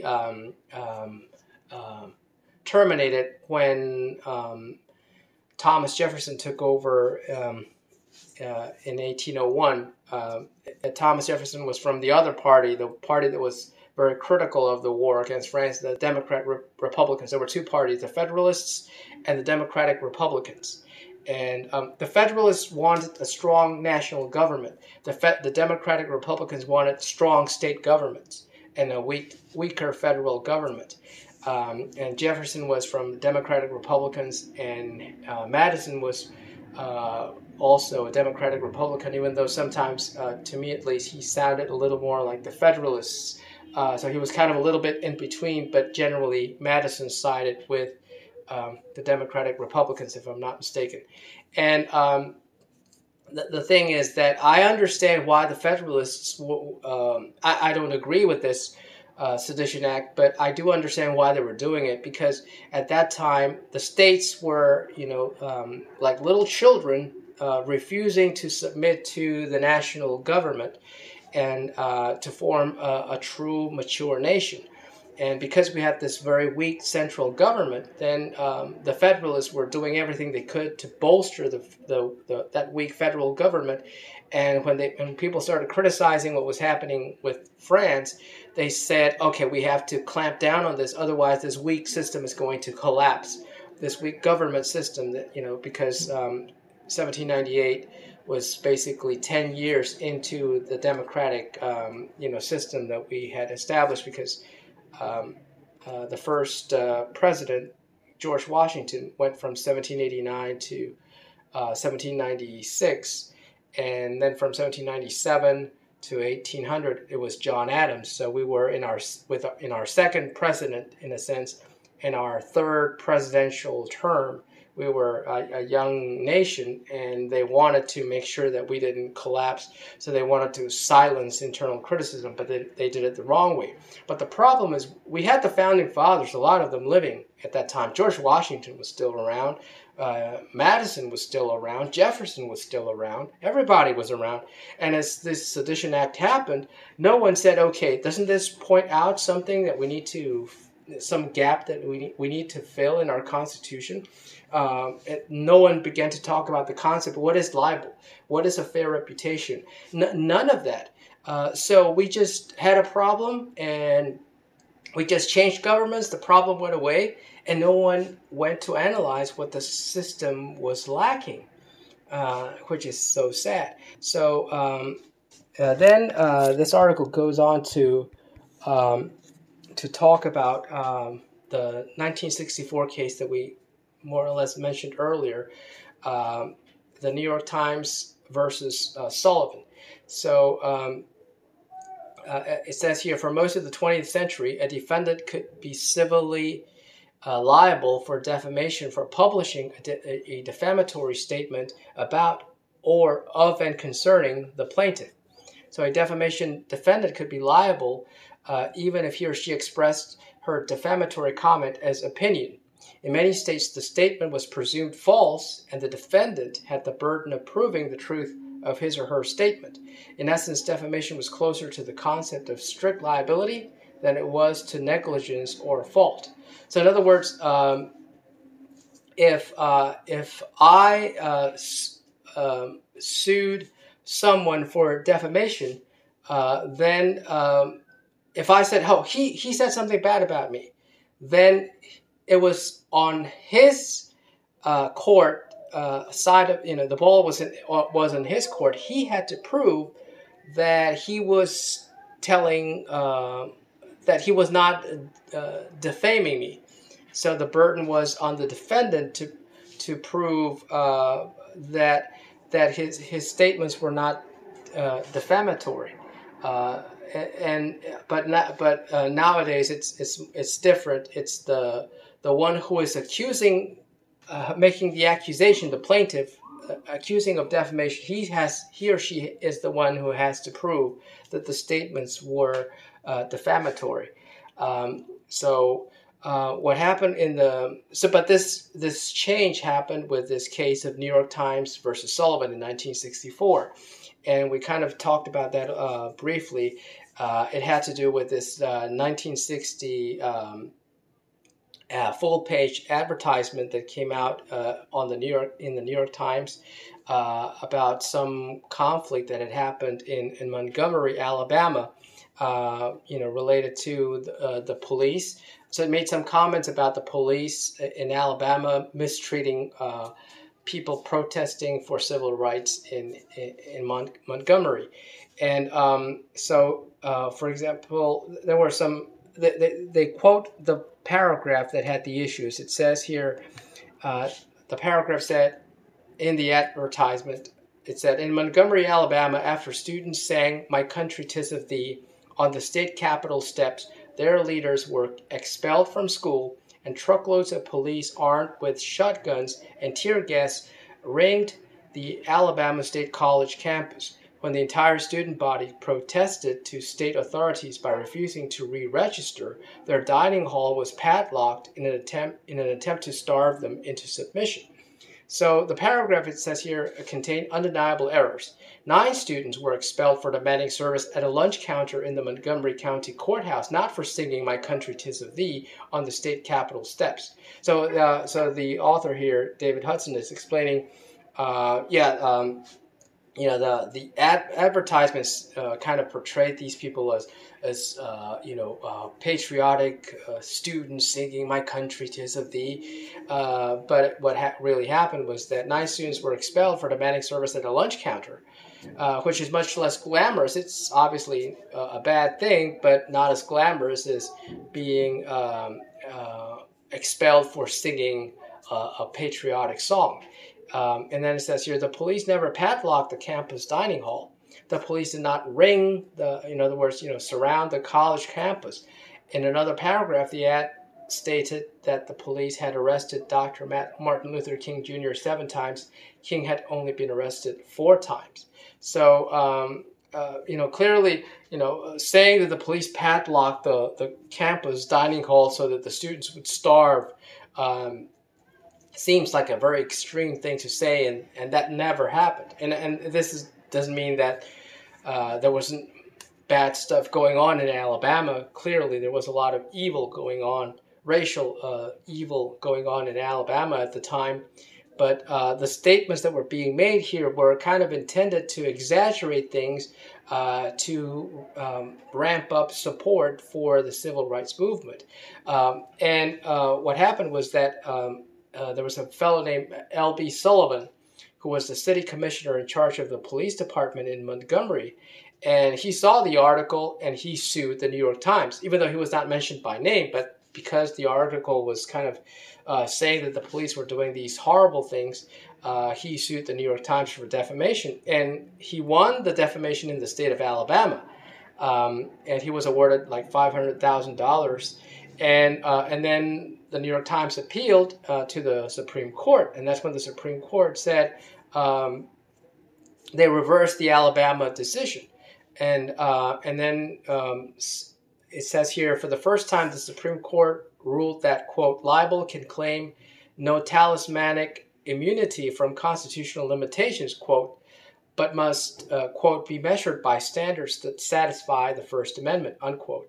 terminated when Thomas Jefferson took over in 1801. Thomas Jefferson was from the other party, the party that was very critical of the war against France, the Democrat Republicans. There were two parties, the Federalists and the Democratic Republicans. And the Federalists wanted a strong national government. The Democratic Republicans wanted strong state governments and a weaker federal government. And Jefferson was from the Democratic Republicans, and Madison was also a Democratic Republican, even though sometimes, to me at least, he sounded a little more like the Federalists. So he was kind of a little bit in between, but generally Madison sided with the Democratic Republicans, if I'm not mistaken. And the thing is that I understand why the Federalists, I don't agree with this Sedition Act, but I do understand why they were doing it, because at that time the states were, like little children, refusing to submit to the national government and to form a true mature nation. And because we had this very weak central government, then the Federalists were doing everything they could to bolster that weak federal government. And when people started criticizing what was happening with France, they said, okay, we have to clamp down on this, otherwise this weak system is going to collapse. This weak government system, that because 1798 was basically 10 years into the democratic system that we had established, because the first president, George Washington, went from 1789 to 1796, and then from 1797 to 1800, it was John Adams. So we were in our second president, in a sense, in our third presidential term. We were a young nation, and they wanted to make sure that we didn't collapse. So they wanted to silence internal criticism, but they did it the wrong way. But the problem is, we had the founding fathers, a lot of them living at that time. George Washington was still around. Madison was still around. Jefferson was still around. Everybody was around. And as this Sedition Act happened, no one said, okay, doesn't this point out something that we need to some gap that we need to fill in our Constitution. No one began to talk about the concept. What is libel? What is a fair reputation? None of that. So we just had a problem, and we just changed governments. The problem went away, and no one went to analyze what the system was lacking, which is so sad. So then this article goes on to talk about the 1964 case that we more or less mentioned earlier, the New York Times versus Sullivan. So it says here, for most of the 20th century, a defendant could be civilly liable for defamation for publishing a defamatory statement about or of and concerning the plaintiff. So a defamation defendant could be liable even if he or she expressed her defamatory comment as opinion. In many states, the statement was presumed false, and the defendant had the burden of proving the truth of his or her statement. In essence, defamation was closer to the concept of strict liability than it was to negligence or fault. So in other words, if I sued someone for defamation, then if I said, "Oh, he said something bad about me," then it was on his court side of, the ball was in his court. He had to prove that he was telling that he was not defaming me. So the burden was on the defendant to prove that his statements were not defamatory. But nowadays it's different. It's the one who is accusing, making the accusation, the plaintiff accusing of defamation. He or she is the one who has to prove that the statements were defamatory. What happened but this change happened with this case of New York Times versus Sullivan in 1964, and we kind of talked about that briefly. It had to do with this 1960 full-page advertisement that came out in the New York Times about some conflict that had happened in Montgomery, Alabama, related to the police. So it made some comments about the police in Alabama mistreating people protesting for civil rights in Montgomery. And for example, there were some, they quote the paragraph that had the issues. It says here, the paragraph said in the advertisement, it said, "In Montgomery, Alabama, after students sang 'My Country 'Tis of Thee' on the state capitol steps, their leaders were expelled from school, and truckloads of police armed with shotguns and tear gas ringed the Alabama State College campus. When the entire student body protested to state authorities by refusing to re-register, their dining hall was padlocked in an attempt to starve them into submission." So the paragraph, it says here, contained undeniable errors. 9 students were expelled for demanding service at a lunch counter in the Montgomery County Courthouse, not for singing "My Country 'Tis of Thee" on the state capitol steps. So the author here, David Hudson, is explaining, the advertisements kind of portrayed these people as patriotic students singing "My Country 'Tis of Thee," but what really happened was that 9 students were expelled for demanding service at a lunch counter, which is much less glamorous. It's obviously a bad thing, but not as glamorous as being expelled for singing a patriotic song. And then it says here, the police never padlocked the campus dining hall. The police did not ring surround the college campus. In another paragraph, the ad stated that the police had arrested Dr. Martin Luther King Jr. 7 times. King had only been arrested 4 times. So, clearly, saying that the police padlocked the campus dining hall so that the students would starve, seems like a very extreme thing to say, and that never happened. And this doesn't mean that there wasn't bad stuff going on in Alabama. Clearly, there was a lot of evil going on, racial evil going on in Alabama at the time. But the statements that were being made here were kind of intended to exaggerate things, to ramp up support for the civil rights movement. And what happened was that there was a fellow named L.B. Sullivan, who was the city commissioner in charge of the police department in Montgomery. And he saw the article and he sued the New York Times, even though he was not mentioned by name, but because the article was kind of saying that the police were doing these horrible things, he sued the New York Times for defamation. And he won the defamation in the state of Alabama. And he was awarded like $500,000. And then the New York Times appealed to the Supreme Court. And that's when the Supreme Court said they reversed the Alabama decision. And then it says here, for the first time, the Supreme Court ruled that, quote, libel can claim no talismanic immunity from constitutional limitations, quote, but must, quote, be measured by standards that satisfy the First Amendment, unquote.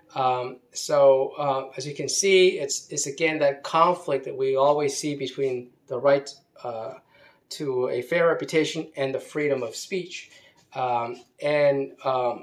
So as you can see, it's again that conflict that we always see between the right to a fair reputation and the freedom of speech. And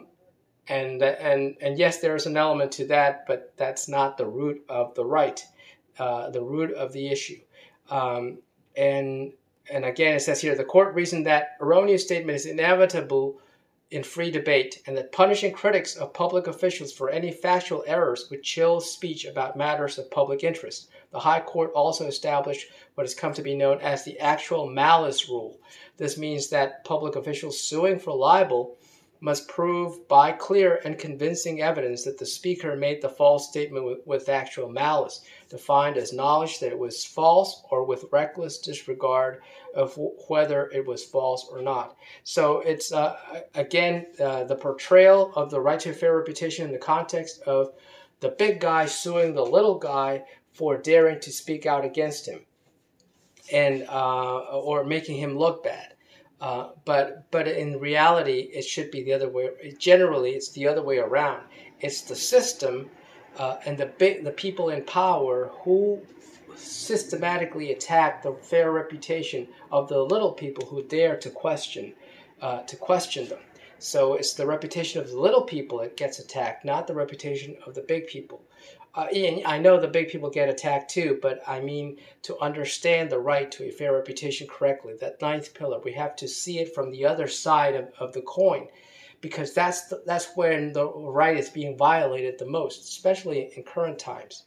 yes, there is an element to that, but that's not the root of the right, the root of the issue. And again, it says here, the court reasoned that erroneous statement is inevitable in free debate, and that punishing critics of public officials for any factual errors would chill speech about matters of public interest. The High Court also established what has come to be known as the actual malice rule. This means that public officials suing for libel must prove by clear and convincing evidence that the speaker made the false statement with actual malice, defined as knowledge that it was false or with reckless disregard of whether it was false or not. So it's, again, the portrayal of the right to a fair reputation in the context of the big guy suing the little guy for daring to speak out against him, and or making him look bad. But in reality, it should be the other way. Generally, it's the other way around. It's the system and the people in power who systematically attack the fair reputation of the little people who dare to question them. So it's the reputation of the little people that gets attacked, not the reputation of the big people. I know the big people get attacked too, but I mean, to understand the right to a fair reputation correctly, that ninth pillar, we have to see it from the other side of the coin, because that's when the right is being violated the most, especially in current times.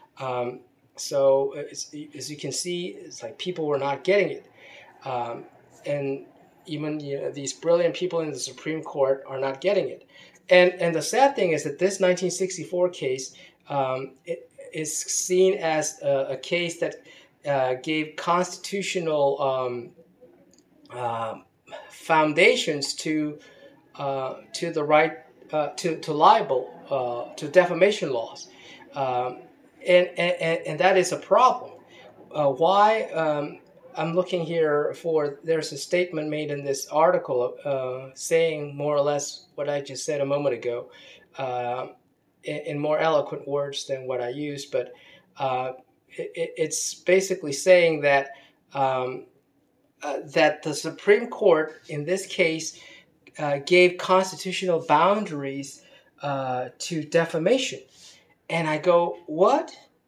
So as you can see, it's like people were not getting it. And even these brilliant people in the Supreme Court are not getting it. And the sad thing is that this 1964 case it is seen as a case that gave constitutional foundations to the right to libel, to defamation laws, and that is a problem. Why? I'm looking here for, there's a statement made in this article saying more or less what I just said a moment ago, in more eloquent words than what I used, but it's basically saying that that the Supreme Court in this case gave constitutional boundaries to defamation. And I go, what?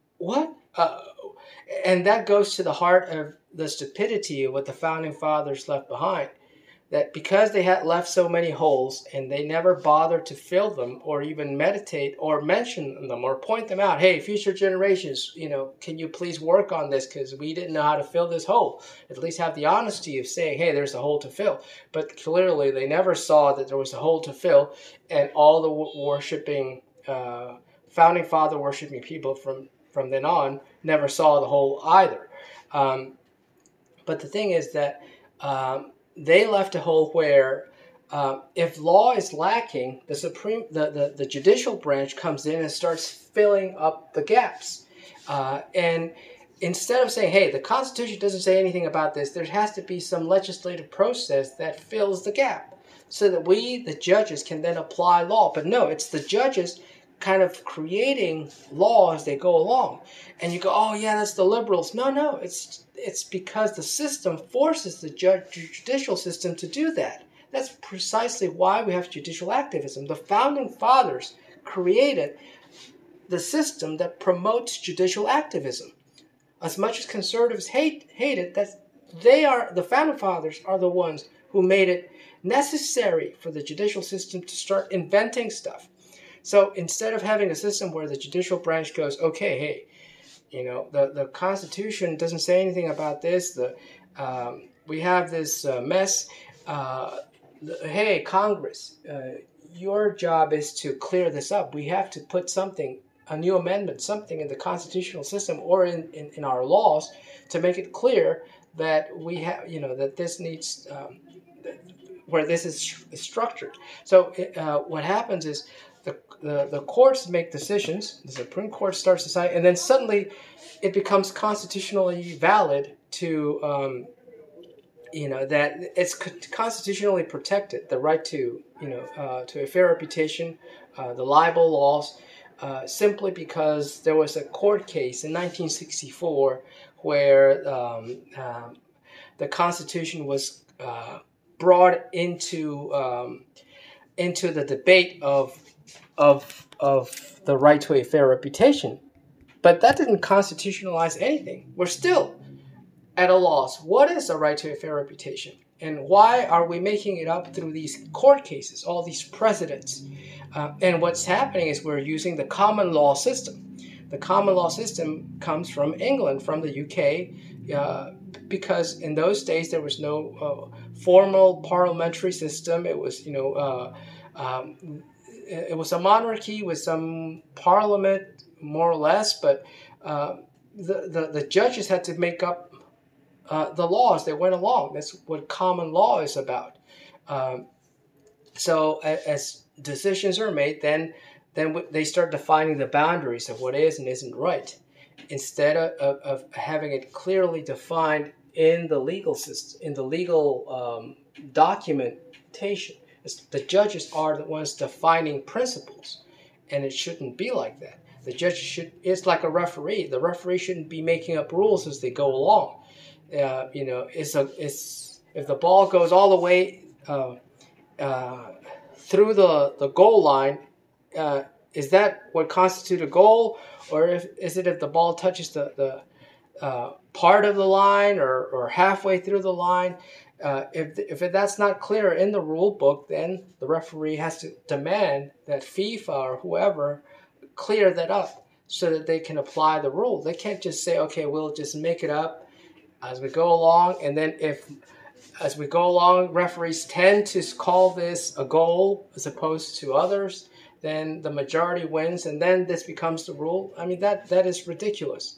And that goes to the heart of the stupidity of what the Founding Fathers left behind. That because they had left so many holes and they never bothered to fill them or even meditate or mention them or point them out, hey, future generations, can you please work on this because we didn't know how to fill this hole. At least have the honesty of saying, hey, there's a hole to fill. But clearly they never saw that there was a hole to fill, and all the worshiping, Founding Father worshiping people from then on never saw the hole either. But the thing is that they left a hole where if law is lacking, the judicial branch comes in and starts filling up the gaps. And instead of saying, hey, the Constitution doesn't say anything about this, there has to be some legislative process that fills the gap. so that we, the judges, can then apply law. But no, it's the judges kind of creating law as they go along. And you go, oh yeah, that's the liberals. No, it's because the system forces the judicial system to do that. That's precisely why we have judicial activism. The founding fathers created the system that promotes judicial activism. As much as conservatives hate it, the founding fathers are the ones who made it necessary for the judicial system to start inventing stuff. So instead of having a system where the judicial branch goes, okay, hey, the Constitution doesn't say anything about this. We have this mess. Hey, Congress, your job is to clear this up. We have to put a new amendment, something in the constitutional system or in our laws to make it clear that we have, that this needs, where this is structured. So what happens is the courts make decisions, the Supreme Court starts deciding, and then suddenly it becomes constitutionally valid to, that it's constitutionally protected, the right to a fair reputation, the libel laws, simply because there was a court case in 1964 where the Constitution was brought into the debate of the right to a fair reputation. But that didn't constitutionalize anything. We're still at a loss. What is a right to a fair reputation? And why are we making it up through these court cases, all these precedents? And what's happening is we're using the common law system. The common law system comes from England, from the UK, because in those days there was no formal parliamentary system. It was, it was a monarchy with some parliament, more or less, but the judges had to make up the laws that went along. That's what common law is about. So as decisions are made, then they start defining the boundaries of what is and isn't right, instead of having it clearly defined in the legal system, in the legal documentation. The judges are the ones defining principles, and it shouldn't be like that. The judge it's like a referee. The referee shouldn't be making up rules as they go along. If the ball goes all the way through the goal line, is that what constitutes a goal, or is it if the ball touches the part of the line or halfway through the line? If that's not clear in the rule book, then the referee has to demand that FIFA or whoever clear that up so that they can apply the rule. They can't just say, okay, we'll just make it up as we go along, and then as we go along, referees tend to call this a goal as opposed to others, then the majority wins, and then this becomes the rule. I mean, that is ridiculous.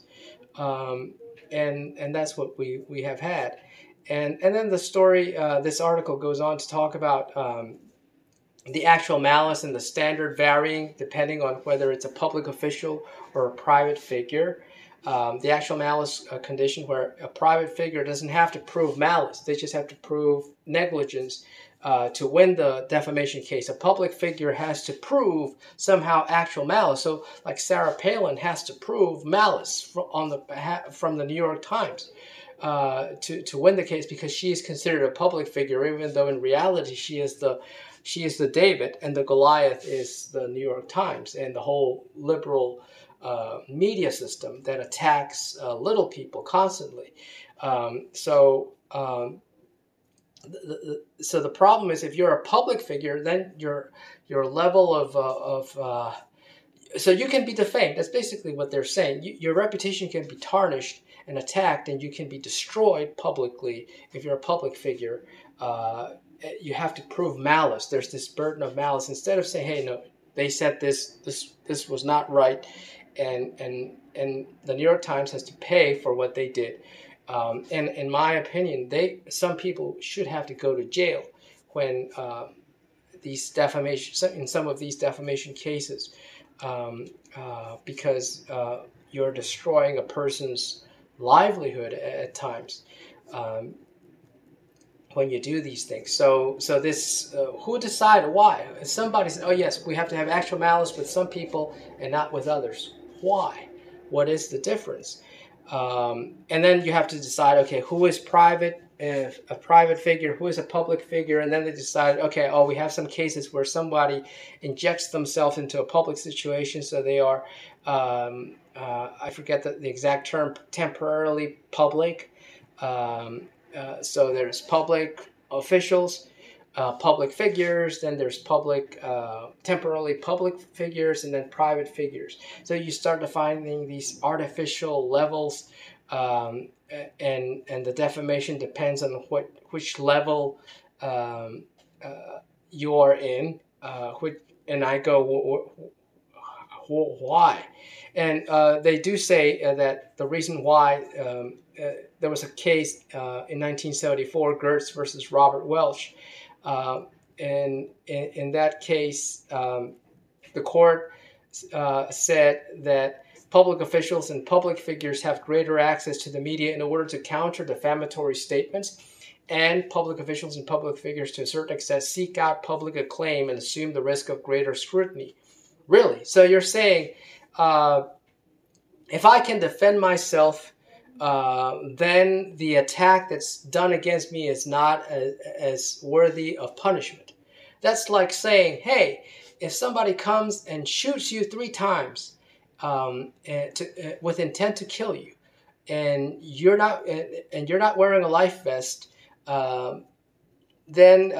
And that's what we have had. And then the story, this article goes on to talk about the actual malice and the standard varying depending on whether it's a public official or a private figure. The actual malice condition, where a private figure doesn't have to prove malice. They just have to prove negligence to win the defamation case. A public figure has to prove somehow actual malice. So like Sarah Palin has to prove malice from the New York Times to win the case, because she is considered a public figure, even though in reality she is the David and the Goliath is the New York Times and the whole liberal media system that attacks little people constantly. So the problem is, if you're a public figure, then your level of so you can be defamed. That's basically what they're saying. Your reputation can be tarnished and attacked, and you can be destroyed publicly if you're a public figure. You have to prove malice. There's this burden of malice. Instead of saying, hey, no, they said this was not right, and the New York Times has to pay for what they did. And in my opinion, some people should have to go to jail when these in some of these defamation cases, because you're destroying a person's livelihood at times. when you do these things. So this who decided why? Somebody said, "Oh yes, we have to have actual malice with some people and not with others." Why? What is the difference? And then you have to decide, okay, who is private, a private figure, who is a public figure, and then they decide, okay, we have some cases where somebody injects themselves into a public situation, so they are, I forget the exact term, temporarily public. So there's public officials, public figures, then there's temporarily public figures, and then private figures. So you start defining these artificial levels, and the defamation depends on which level you are in. And I go, why? And they do say that the reason why there was a case in 1974, Gertz versus Robert Welch. And in that case, the court said that public officials and public figures have greater access to the media in order to counter defamatory statements, and public officials and public figures to a certain extent seek out public acclaim and assume the risk of greater scrutiny. Really? So you're saying if I can defend myself, then the attack that's done against me is not as worthy of punishment. That's like saying, hey, if somebody comes and shoots you 3 times with intent to kill you, and you're not wearing a life vest, then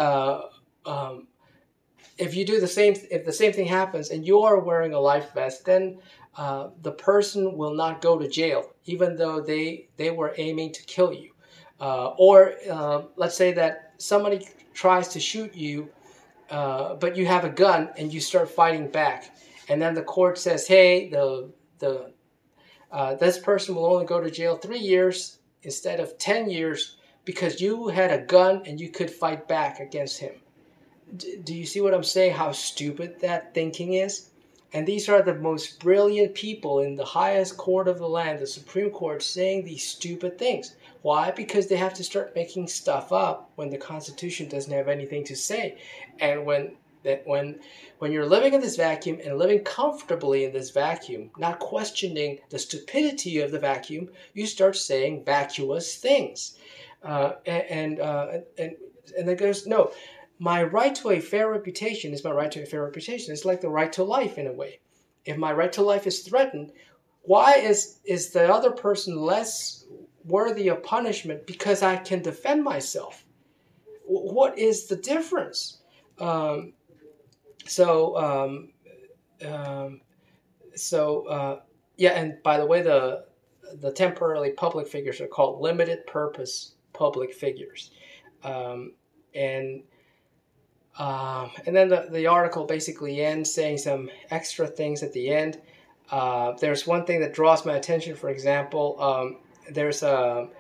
if you do if the same thing happens and you are wearing a life vest, then the person will not go to jail, even though they were aiming to kill you. Or let's say that somebody tries to shoot you, but you have a gun and you start fighting back, and then the court says, "Hey, this person will only go to jail 3 years instead of 10 years because you had a gun and you could fight back against him." Do you see what I'm saying? How stupid that thinking is? And these are the most brilliant people in the highest court of the land, the Supreme Court, saying these stupid things. Why? Because they have to start making stuff up when the Constitution doesn't have anything to say. And when you're living in this vacuum and living comfortably in this vacuum, not questioning the stupidity of the vacuum, you start saying vacuous things. And it goes, no. My right to a fair reputation is my right to a fair reputation. It's like the right to life in a way. If my right to life is threatened, why is the other person less worthy of punishment because I can defend myself? What is the difference? Yeah, and by the way, the temporarily public figures are called limited purpose public figures. And then the article basically ends saying some extra things at the end. There's one thing that draws my attention. For example, there's a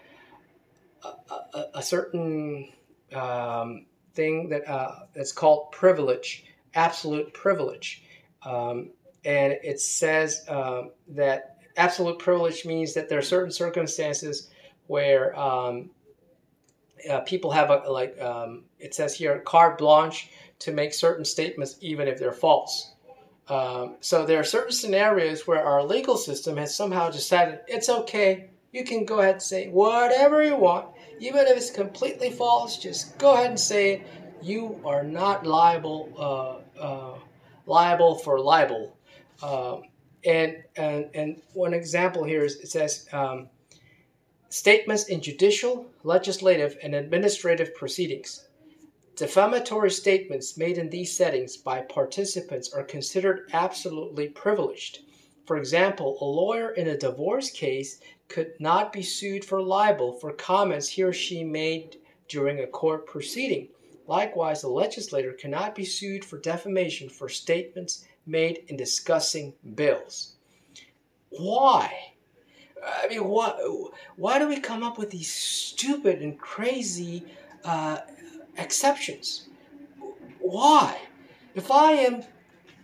certain thing that's called privilege, absolute privilege. And it says that absolute privilege means that there are certain circumstances where people have it says here, carte blanche to make certain statements even if they're false. So there are certain scenarios where our legal system has somehow decided it's okay, you can go ahead and say whatever you want, even if it's completely false, just go ahead and say it. You are not liable for libel. And one example here is it says statements in judicial, legislative, and administrative proceedings. Defamatory statements made in these settings by participants are considered absolutely privileged. For example, a lawyer in a divorce case could not be sued for libel for comments he or she made during a court proceeding. Likewise, a legislator cannot be sued for defamation for statements made in discussing bills. Why? I mean, why do we come up with these stupid and crazy exceptions? Why? If I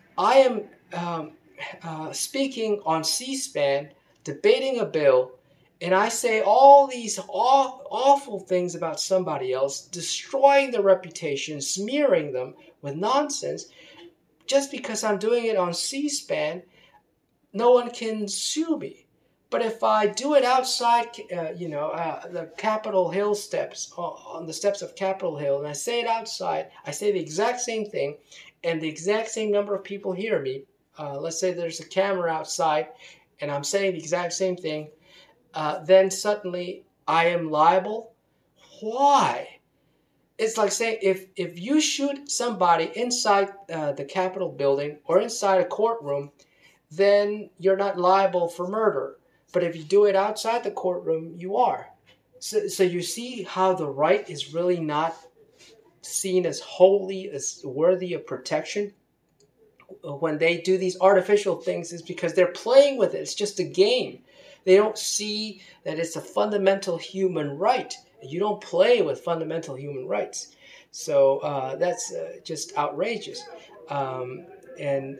am speaking on C-SPAN, debating a bill, and I say all these awful things about somebody else, destroying their reputation, smearing them with nonsense, just because I'm doing it on C-SPAN, no one can sue me. But if I do it outside, the Capitol Hill steps, on the steps of Capitol Hill, and I say it outside, I say the exact same thing, and the exact same number of people hear me. Let's say there's a camera outside, and I'm saying the exact same thing. Then suddenly I am liable. Why? It's like saying if you shoot somebody inside the Capitol building or inside a courtroom, then you're not liable for murder. But if you do it outside the courtroom, you are. So you see how the right is really not seen as wholly, as worthy of protection. When they do these artificial things, is because they're playing with it. It's just a game. They don't see that it's a fundamental human right. You don't play with fundamental human rights. So that's just outrageous. And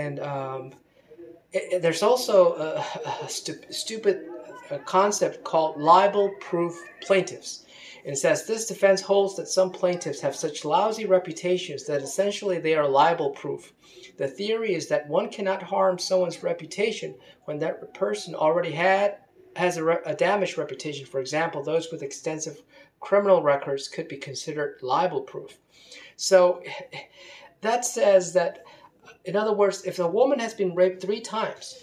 there's also a stupid concept called libel-proof plaintiffs. And it says this defense holds that some plaintiffs have such lousy reputations that essentially they are libel-proof. The theory is that one cannot harm someone's reputation when that person already has a damaged reputation. For example, those with extensive criminal records could be considered libel-proof. So that says that, in other words, if a woman has been raped 3 times,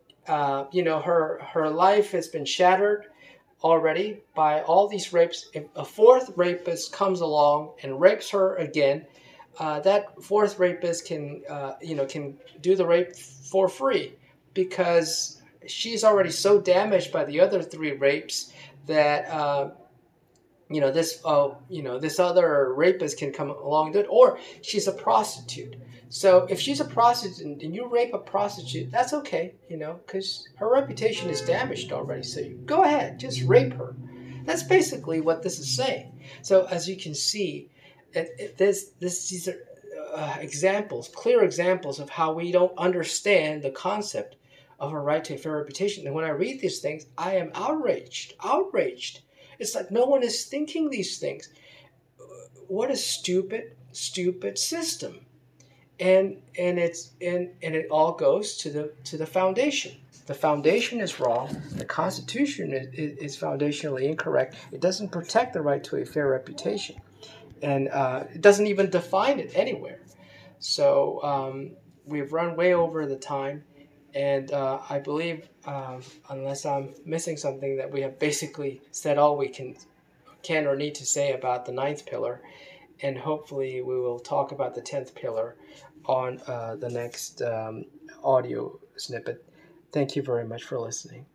her life has been shattered already by all these rapes. If a 4th rapist comes along and rapes her again, that 4th rapist can do the rape for free, because she's already so damaged by the other 3 rapes that this other rapist can come along and do it. Or she's a prostitute. So if she's a prostitute and you rape a prostitute, that's okay, because her reputation is damaged already. So you go ahead, just rape her. That's basically what this is saying. So as you can see, these are examples, clear examples of how we don't understand the concept of a right to a fair reputation. And when I read these things, I am outraged. It's like no one is thinking these things. What a stupid system. And it all goes to the foundation. The foundation is wrong. The Constitution is foundationally incorrect. It doesn't protect the right to a fair reputation, and it doesn't even define it anywhere. So we've run way over the time, and I believe, unless I'm missing something, that we have basically said all we can or need to say about the 9th pillar, and hopefully we will talk about the 10th pillar on the next audio snippet. Thank you very much for listening.